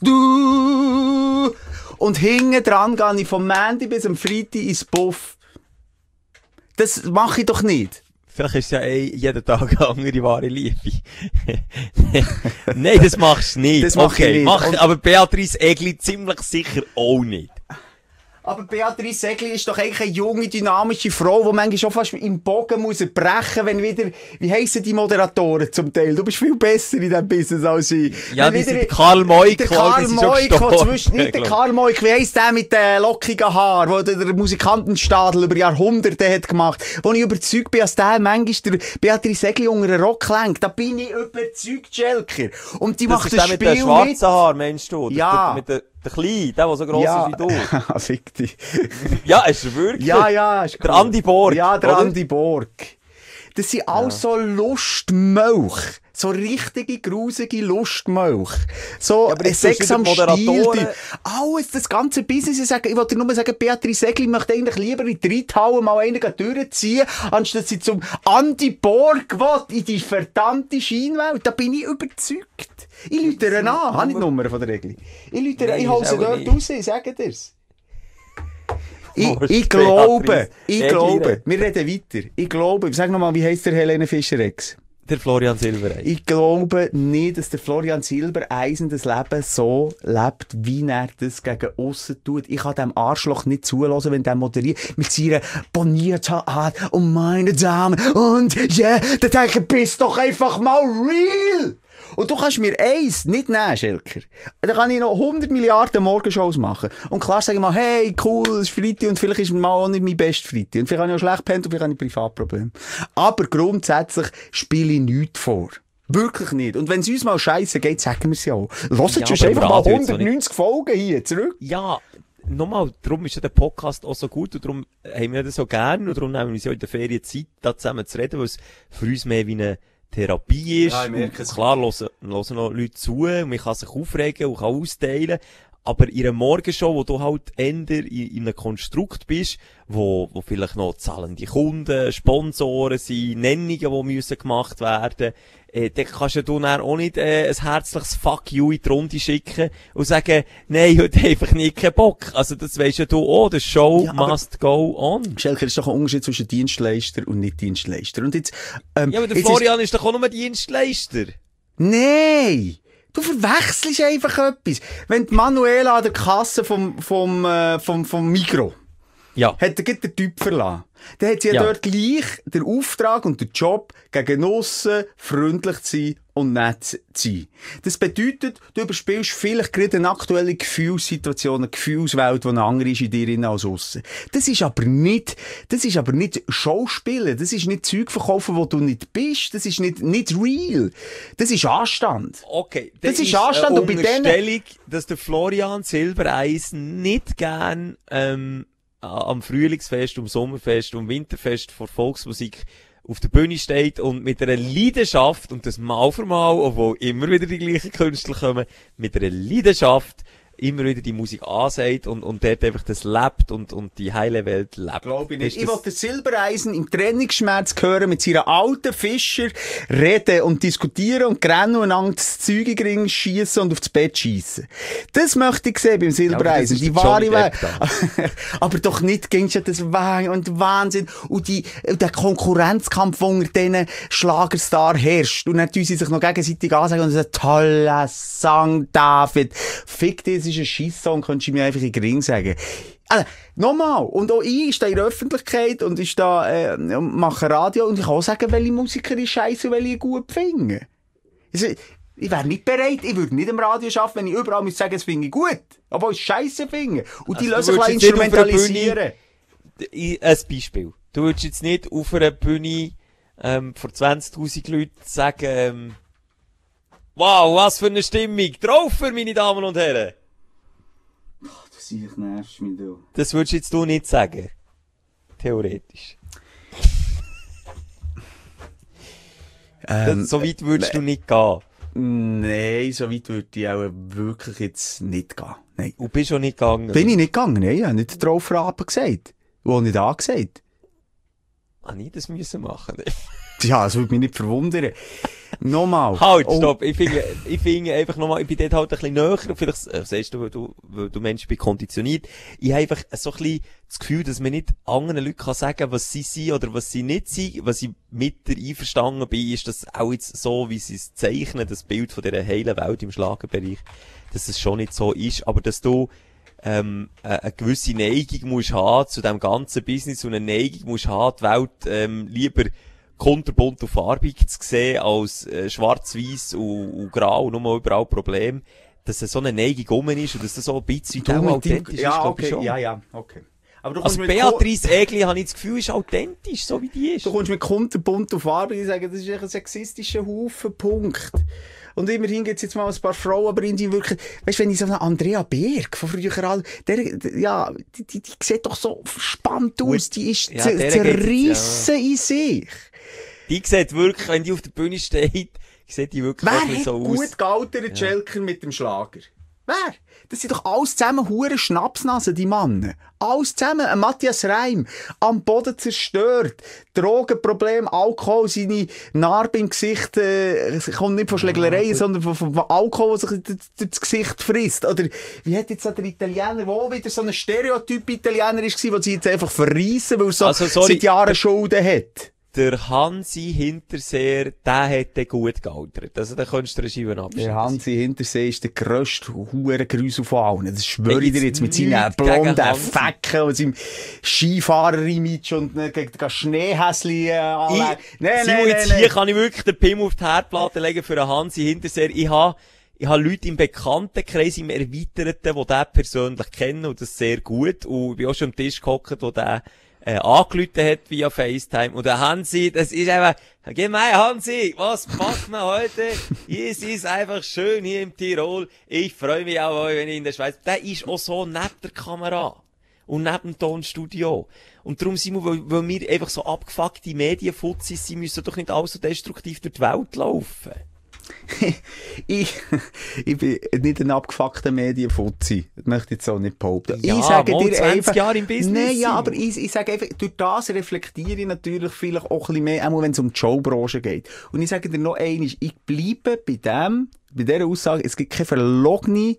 du. Und hinten dran gehe ich vom Montag bis am Freitag ins Puff. Das mache ich doch nicht. Vielleicht ist es ja jeden Tag eine andere wahre Liebe. Nein, das machst du nicht. Das mache ich nicht. Aber Beatrice Egli ziemlich sicher auch nicht. Aber Beatrice Egli ist doch eigentlich eine junge, dynamische Frau, die manchmal schon fast im Bogen muss brechen, wenn wieder, wie heissen die Moderatoren zum Teil? Du bist viel besser in diesem Business als ich. Ja, die sind Karl Moik. Der Karl Moik, nicht der Karl Moik, wie heisst der mit den lockigen Haaren, wo der Musikantenstadel über Jahrhunderte hat gemacht, wo ich überzeugt bin, dass der manchmal der Beatrice Egli unter den Rock lenkt. Da bin ich überzeugt, Schelker. Und die macht das Spiel mit. Das ist der mit den schwarzen Haaren, meinst du? Ja. Der Kleine, der so gross ist wie du. Fick dich. Ja, ist er wirklich? Ja, ist cool. Der Andi Borg. Ja, der Andi Borg. Das sind alles so Lustmilch. So richtige, grusige Lustmilch. So, Ja, aber jetzt Sex tust du am wieder Stiel. Moderatoren- Alles, das ganze Business. Ich wollte nur sagen, Beatrice Egli möchte eigentlich lieber in die Reithalle mal einen durchziehen, anstatt sie zum Andi Borg will, in die verdammte Scheinwelt. Da bin ich überzeugt. Ich lüte ihr an. Habe ich die Nummer von der Egli? Ich lüte ihr, Nein, ich hole ist sie aber dort nicht. raus, ich sage dir's. Wurscht, Ich glaube, Beatrice wir reden weiter. Ich glaube, sag nochmal, wie heisst der Helene Fischer-Ex? Der Florian Silbereisen. Ich glaube nicht, dass der Florian Silbereisen das Leben so lebt, wie er das gegen aussen tut. Ich kann dem Arschloch nicht zulassen, wenn der moderiert mit seiner bonierten Art. Oh, meine Damen. Und, yeah, da denke ich, bist doch einfach mal real. Und du kannst mir eins nicht nehmen, Schelker. Da kann ich noch 100 Milliarden Morgenshows machen. Und klar sage ich mal, hey, cool, es ist Freitag und vielleicht ist mal auch nicht mein best Freitag. Und vielleicht habe ich auch schlecht gepennt und vielleicht habe ich Privatprobleme. Aber grundsätzlich spiele ich nichts vor. Wirklich nicht. Und wenn es uns mal scheisse geht, sagen wir es ja auch. Hört Ja, schon aber im einfach mal Radio jetzt noch 190 Folgen hier zurück. Ja, nochmal, darum ist ja der Podcast auch so gut und darum haben wir das so gern und darum nehmen wir uns ja in der Ferienzeit da zusammen zu reden, weil es für uns mehr wie eine Therapie ist. Ja, ich merke und es. klar, hören noch Leute zu und man kann sich aufregen und kann austeilen. Aber in einer Morgenshow, wo du halt eher in einem Konstrukt bist, wo vielleicht noch zahlende Kunden, Sponsoren sind, Nennungen, die müssen gemacht werden, dann kannst du dann auch nicht ein herzliches Fuck you in die Runde schicken und sagen, nein, heute einfach nicht keinen Bock. Also das weisst ja du auch, the show Ja, aber- must go on. Schelker, ist doch ein Unterschied zwischen Dienstleister und Nicht-Dienstleister. Und jetzt, Ja, aber der jetzt Florian ist doch auch nur Dienstleister. Nein! Du verwechselst einfach etwas. Wenn die Manuela an der Kasse vom Migros Ja. hat er gerade den Typ verlassen. Dann hat sie ja Ja. dort gleich den Auftrag und den Job, gegen aussen freundlich zu sein und nett zu sein. Das bedeutet, du überspielst vielleicht gerade eine aktuelle Gefühlssituation, eine Gefühlswelt, die eine andere ist in dir drin als aussen. Das ist aber nicht Schauspielen. Das ist nicht Zeug verkaufen, wo du nicht bist. Das ist nicht real. Das ist Anstand. Okay, Das dann ist Anstand eine und bei denen- Unterstellung, dass der Florian Silbereisen nicht gern am Frühlingsfest, am Sommerfest, am Winterfest vor Volksmusik auf der Bühne steht und mit einer Leidenschaft, und das mal für mal, obwohl immer wieder die gleichen Künstler kommen, mit einer Leidenschaft immer wieder die Musik ansagt und dort einfach das lebt und die heile Welt lebt. Glaube ich nicht. Ist Ich das- wollte Silbereisen im Trennungsschmerz hören, mit seiner alten Fischer reden und diskutieren und rennen und einander das Zeug in den Ring schiessen und aufs Bett schiessen. Das möchte ich sehen beim Silbereisen. das ist Die der wahre Johnny Welt. Depp Aber doch nicht gegen das Wahnsinn und der Konkurrenzkampf, der unter diesen Schlagerstar herrscht. Und dann tun sie sich noch gegenseitig ansagen und sagen, toller Song, David. Fick dich, das ist ein Scheisssong, könntest du mir einfach in den Ring sagen. Also, nochmal. Und auch ich stehe in der Öffentlichkeit und ich da, mache Radio und ich kann auch sagen, welche Musiker ich scheisse und welche ich gut finde. Also, ich wäre nicht bereit, ich würde nicht im Radio arbeiten, wenn ich überall müsste sagen, es finde ich gut. Aber ich scheisse finde. Und die Also, lassen du sich würdest jetzt nicht auf einer instrumentalisieren. Ein Beispiel. Du würdest jetzt nicht auf einer Bühne vor 20.000 Leuten sagen, wow, was für eine Stimmung. Drauf, meine Damen und Herren. Ich nervst mich, du. Das würdest jetzt du nicht sagen. Theoretisch. So weit würdest du nicht gehen. Nein, so weit würde ich auch wirklich jetzt nicht gehen. Nein. Und bist auch nicht gegangen. Bin ich nicht gegangen? Nein, ich habe nicht drauf Rappen gesagt. Wo nicht angesagt. Habe ich das müssen machen? Ja, das würde mich nicht verwundern. Nochmal. Halt, Oh, stopp. Ich finde einfach nochmal, ich bin dort halt ein bisschen näher. Vielleicht, siehst du, weil du Mensch bist konditioniert. Ich habe einfach so ein bisschen das Gefühl, dass man nicht anderen Leuten kann sagen, was sie sind oder was sie nicht sind. Was ich mit der einverstanden bin, ist, dass auch jetzt so, wie sie es zeichnen, das Bild von dieser heilen Welt im Schlagerbereich, dass es schon nicht so ist, aber dass du eine gewisse Neigung musst haben zu dem ganzen Business und eine Neigung musst haben, die Welt lieber kunterbunt und farbig zu sehen als schwarz-weiß und grau und nur überall Probleme, dass so eine Neigung rum ist und dass das so ein bisschen du auch mit authentisch ist, ja, glaub ich okay, schon. ja, okay. Aber du Also mit Beatrice Egli, habe ich das Gefühl, ist authentisch, so wie die ist. Du kommst mit kunterbunt auf Arbeit und sagen, das ist echt ein sexistischer Haufen, Punkt. Und immerhin gibt's jetzt mal ein paar Frauen, aber irgendwie wirklich, weißt du, wenn ich so eine Andrea Berg von früher, die sieht doch so spannend aus, die ist Ja, der zerrissen in sich. Die sieht wirklich, wenn die auf der Bühne steht, sieht die wirklich Wer hat so aus. gut gealtert Schelker mit dem Schlager? Wer? Das sind doch alles zusammen hure Schnapsnasen, die Männer. Alles zusammen. Ein Matthias Reim, am Boden zerstört. Drogenproblem, Alkohol, seine Narbe im Gesicht, kommt nicht von Schlägereien, sondern von Alkohol, der sich das Gesicht frisst. Oder, wie hat jetzt der Italiener, der auch wieder so ein Stereotyp-Italiener war, der sie jetzt einfach verreissen, weil er so seit Jahren Schulden hat? Der Hansi Hinterseer, der hätte gut gealtert. Also, da könntest du Regime abschließen. Der Hansi Hinterseer ist der grösste Hurengrüsel von allen. Das schwöre ich dir jetzt mit seinen blonden Fecken und seinem Skifahrer-Image und gegen Schneehäsli anlegen. Hier kann ich wirklich den Pimmel auf die Herdplatte legen für einen Hansi Hinterseer. Ich habe Leute im Bekanntenkreis, im Erweiterten, die den persönlich kennen und das sehr gut. Und ich bin auch schon am Tisch gehockt, wo der angerufen hat via FaceTime. Und der Hansi, das ist einfach, gemein Hansi, was macht man heute? Es ist einfach schön hier im Tirol. Ich freue mich auch, wenn ich in der Schweiz, der ist auch so neben der Kamera. Und neben dem Tonstudio. Und darum sind wir, weil wir einfach so abgefuckte Medienfutzis sind, müssen doch nicht alles so destruktiv durch die Welt laufen. ich bin nicht ein abgefuckter Medienfuzzi. Das möchte ich jetzt so nicht behaupten. Ja, ich sage dir 20 einfach, Jahre im Business. Nein, ja, aber ich sage einfach, durch das reflektiere ich natürlich vielleicht auch ein bisschen mehr, auch wenn es um die Showbranche geht. Und ich sage dir noch eines, ich bleibe bei dieser Aussage, es gibt keine verlogenere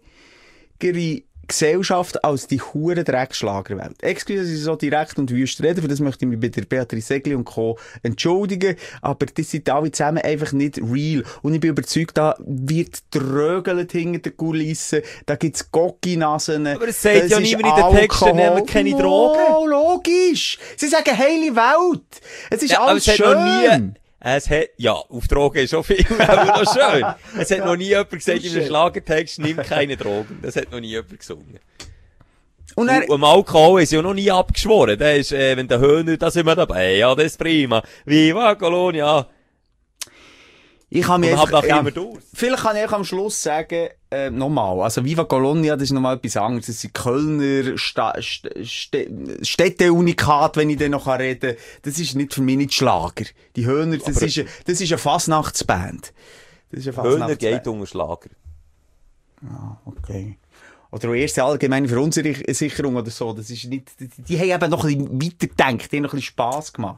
Gesellschaft als die hure Dreckschlagerwelt. Excuse, dass ich so direkt und wüst rede, für das möchte ich mich bei der Beatrice Segli und Co. entschuldigen, aber die sind alle zusammen einfach nicht real. Und ich bin überzeugt, da wird trögelt hinter den Kulissen, da gibt's Gocki-Nasen. Aber es sagt ja niemand in den Texten, nehmen keine Drogen. Oh, logisch! Sie sagen heile Welt! Es ist alles schön! Auf Drogen ist schon viel, aber noch schön. Es hat noch nie jemand gesagt in einem Schlagertext, nimm keine Drogen. Das hat noch nie jemand gesungen. Und am Alkohol ist ja noch nie abgeschworen. Der ist, wenn der Höhner, da sind wir dabei. Ja, das ist prima. Viva Colonia. Ich kann mir vielleicht kann ich am Schluss sagen, nochmal, also Viva Colonia, das ist nochmal etwas anderes. Das sind Kölner Städteunikat, wenn ich dann noch reden kann. Das ist nicht für mich nicht Schlager. Die Höhner, das ist eine Fasnachtsband. Höhner geht unter Schlager. Ja, okay. Oder auch erste allgemeine Verunsicherung oder so. Das ist nicht, die haben eben noch ein bisschen weitergedacht, die haben noch ein bisschen Spass gemacht.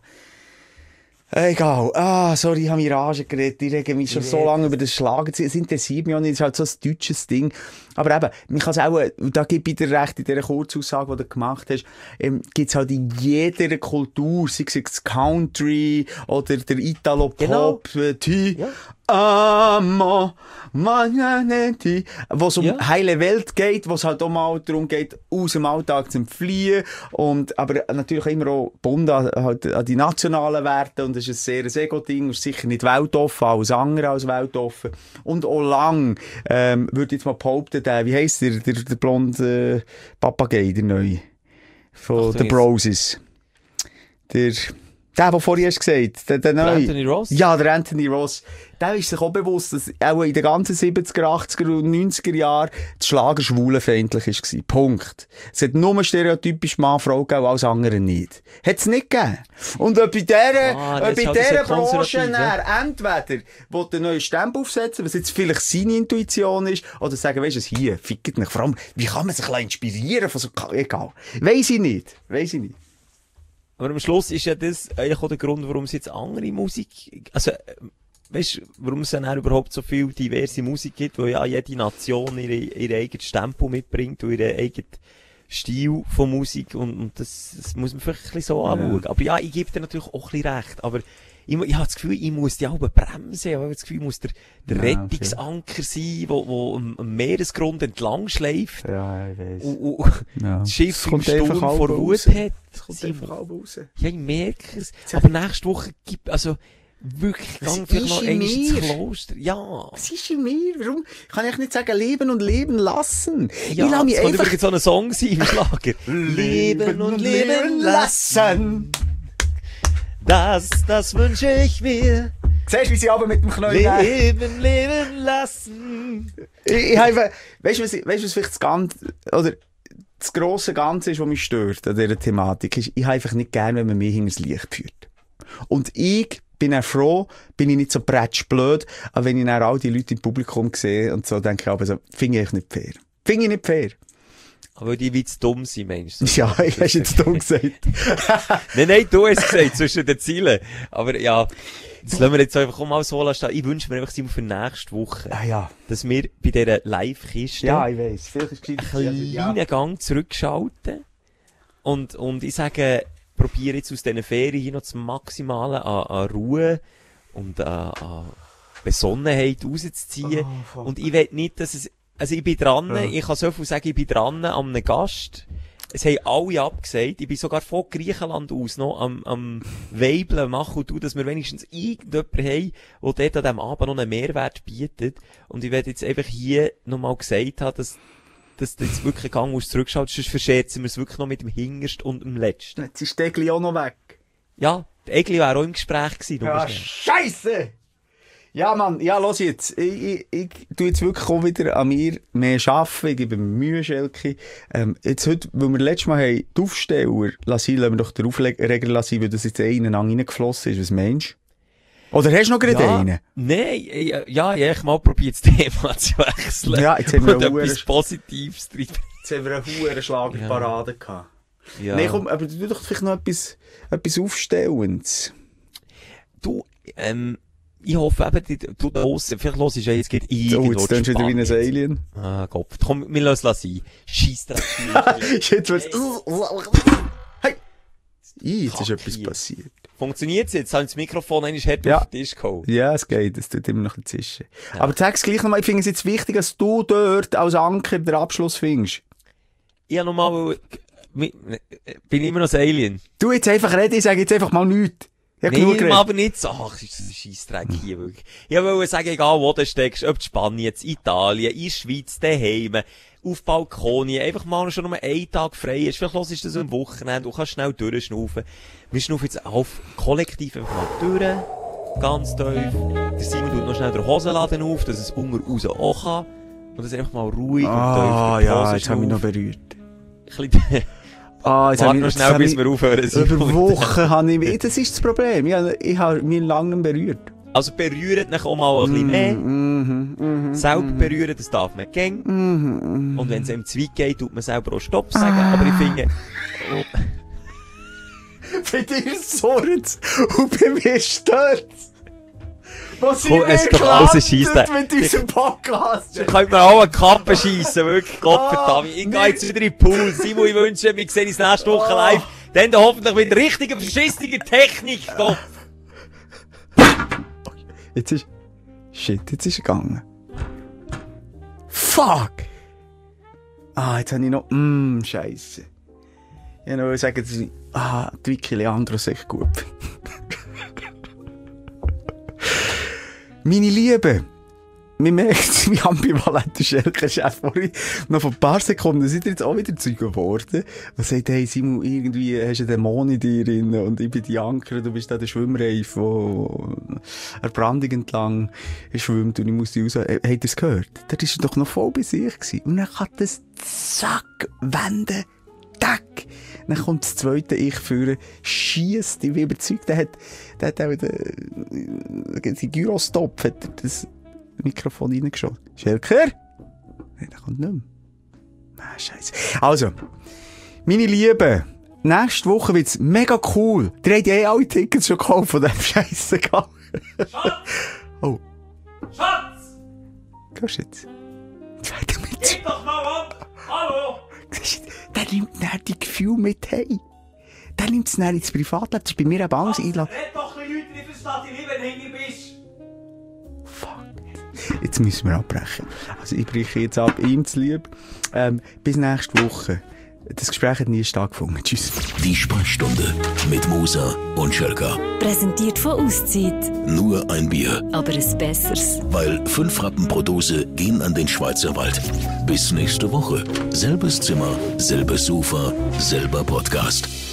Egal. Sorry, ich habe mich Rage geredet. Ich rege mich schon so lange über das Schlagen. Es interessiert mich auch nicht. Es ist halt so ein deutsches Ding. Aber eben, man kann es auch, da gebe ich dir recht, in dieser Kurzaussage, die du gemacht hast, gibt es halt in jeder Kultur, sei es Country oder der Italo-Pop, Ja. Amo, Magneti, wo es um heile Welt geht, wo es halt auch mal darum geht, aus dem Alltag zu fliehen, aber natürlich immer auch gebunden an die nationalen Werte, und das ist ein sehr Ego-Ding, ist sicher nicht weltoffen, alles andere als weltoffen, und auch lang, würde ich jetzt mal behaupten, wie heisst der blonde Papagei, der neue, von The Broses, der vorhin hast gesagt, der neue. Anthony Ross? Ja, der Anthony Ross. Der ist sich auch bewusst, dass auch in den ganzen 70er, 80er und 90er Jahren das Schlager schwulenfeindlich war. Punkt. Es hat nur stereotypisch Mann-Frau gegeben, alles andere nicht. Hat es nicht gegeben. Und ob bei dieser Branche entweder will der neue Stempel aufsetzen, was jetzt vielleicht seine Intuition ist, oder sagen, weisst du, hier, fickt nicht. Vor allem, wie kann man sich inspirieren von so, egal. Weiss ich nicht. Aber am Schluss ist ja das eigentlich auch der Grund, warum es jetzt andere Musik, also, weißt, warum es dann auch überhaupt so viel diverse Musik gibt, wo ja jede Nation ihre eigenen Stempel mitbringt und ihren eigenen Stil von Musik, und das muss man vielleicht ein bisschen so anschauen. Aber ja, ich gebe dir natürlich auch ein bisschen recht, aber ich habe das Gefühl, ich muss die Alben bremsen, ich habe das Gefühl, ich muss der Rettungsanker sein, wo am Meeresgrund entlang schleift. Ja, ich weiss. Und das Schiff im Sturm vor Wut hat. Es kommt einfach raus. Ja, ich merke es. Aber nächste Woche wirklich, gang vielleicht noch ins Kloster. Ja. Was ist in mir? Warum kann ich nicht sagen, leben und leben lassen? Ja, ich lasse mich das könnte übrigens so ein Song sein im Schlager. Leben und leben lassen. Das wünsche ich mir. Siehst du, wie sie aber mit dem Knöchel Leben lassen. Weißt du, was vielleicht das Ganze, oder das grosse Ganze ist, was mich stört an dieser Thematik, ist, ich habe einfach nicht gern, wenn man mich hinters Licht führt. Und ich bin dann froh, bin ich nicht so bretschblöd, aber wenn ich dann all die Leute im Publikum sehe und so, denke ich aber so, finde ich nicht fair. Finde ich nicht fair. Aber weil die wie zu dumm sind, meinst du? Ja, ich hast jetzt dumm gesagt. Nein, du hast gesagt, zwischen den Zielen. Aber ja, das lassen wir jetzt einfach auch mal so lassen. Ich wünsche mir einfach, Simon, für nächste Woche, dass wir bei dieser Live-Kiste ich weiss, vielleicht ist einen kleinen Gang zurückschalten. Und ich sage, probiere jetzt aus diesen Ferien hier noch das Maximale an Ruhe und an Besonnenheit rauszuziehen. Und ich will nicht, dass es, also ich bin dran, ich kann so viel sagen, ich bin dran an einem Gast. Es haben alle abgesagt. Ich bin sogar von Griechenland aus noch am Weibeln machen und tun, dass wir wenigstens irgendjemanden haben, der dort an diesem Abend noch einen Mehrwert bietet. Und ich werde jetzt einfach hier nochmal gesagt haben, dass du jetzt wirklich einen Gang zurückschaltest, sonst verscherzen wir es wirklich noch mit dem Hintersten und dem Letzten. Jetzt ist der Egli auch noch weg. Ja, der Egli wäre auch im Gespräch gewesen. Ja, Scheisse! Ja, Mann, ja, los jetzt. Ich tu jetzt wirklich auch wieder an mir mehr arbeiten. Ich gebe mir Mühe, Schelke. Jetzt heute, weil wir letztes Mal haben, die Aufsteller lassen wir doch den Aufreger lassen, weil das jetzt einen reingeflossen ist. Was meinst du? Oder hast du noch gerade einen? Nein, ich mal probiert, das Thema zu wechseln. Ja, jetzt haben wir etwas Positives drin. Jetzt haben wir eine hohe Schlagerparade gehabt. Ja. Nein, komm, aber du tust doch vielleicht noch etwas Aufstellendes. Du, ich hoffe eben, du draussen, vielleicht hörst du ja jetzt geht irgendwo. Jetzt tönst du wieder wie ein Alien. Ah, Gott. Komm, wir lassen es sein. Scheissdreck. Jetzt wird's, hey! Jetzt ist etwas passiert. Funktioniert's jetzt? Haben das Mikrofon eigentlich hart auf den Tisch gehauen? Ja, es geht. Es tut immer noch ein Zischen. Ja. Aber sag's gleich nochmal, ich finde es jetzt wichtig, dass du dort als Anker den Abschluss findest. Ich habe nochmal, bin immer noch ein Alien. Du jetzt einfach reden, ich sage jetzt einfach mal nichts. Nein, aber nicht so. Ach, ist das ein Scheissdreck hier wirklich. Ich wollte sagen, egal wo du steckst, ob Spanien, Italien, in der Schweiz, daheim, auf Balkonien, einfach mal schon nur einen Tag frei ist. Vielleicht hörst du das am Wochenende, du kannst schnell durchschnaufen. Wir schnaufen jetzt auf kollektiv einfach mal durch, ganz tief. Der Simon tut noch schnell den Hosenladen auf, dass es unten raus auch kann. Und das einfach mal ruhig und tief. Ah, ja, jetzt haben wir noch berührt. Jetzt warte noch schnell, bis wir aufhören. Über Wochen habe ich, das ist das Problem. Ich habe mich lange nicht berührt. Also berührt mich auch mal ein bisschen mehr. Selber berühren, das darf man gern. Und wenn es einem zu weit geht, tut man selber auch Stopp sagen. Aber ich finde... Bei dir surrt's und bei mir stört's. Was sind wir gelandet mit unserem Podcast? Ich könnte mir auch eine Kappe schiessen, wirklich, Gottverdammt. Ich gehe jetzt wieder in den Pool. Simon, ich wünsche, wir sehen uns nächste Woche live. Dann hoffentlich mit richtiger, verschissiger Technik. Jetzt ist er gegangen. Fuck! Jetzt habe ich noch, Scheisse. Ich wollte noch sagen, dass ich, die Vicky Leandro ist echt gut. Meine Liebe, man merkt, wie ambivalent der Schelke-Chef vorhin noch vor ein paar Sekunden sind jetzt auch wieder Zeug geworden. Und sagt, hey Simon, irgendwie hast du einen Dämon in dir drin und ich bin die Anker, du bist da der Schwimmreif, der an Brandung entlang schwimmt und ich muss die raus. Habt ihr es gehört? Der war doch noch voll bei sich gewesen. Und dann kann das zack wenden. Tack! Dann kommt das zweite Ich führen, schiesst, ich bin überzeugt, der hat auch die Gyrostop, hat er das Mikrofon reingeschossen. Schelker? Nein, der kommt nicht mehr. Scheisse. Also, meine Lieben, nächste Woche wird's mega cool. Ihr habt ja alle Tickets schon gekauft von diesem Scheissegal. Schatz! Oh. Schatz! Gehst du jetzt? Zweiter mit. Gib doch mal ab! Hallo! Der nimmt dann die Gefühle mit heim. Der nimmt es dann ins Privatleben. Das ist bei mir eben alles einladen. Red doch die Leute, die verstehen dich nicht, wenn du hinter bist. Fuck. Jetzt müssen wir abbrechen. Also ich breche jetzt ab, ihm zu lieb. Bis nächste Woche. Das Gespräch hat nie stattgefunden. Tschüss. Die Sprechstunde mit Musa und Schelka. Präsentiert von Auszeit. Nur ein Bier. Aber ein besseres. Weil 5 Rappen pro Dose gehen an den Schweizer Wald. Bis nächste Woche. Selbes Zimmer, selbes Sofa, selber Podcast.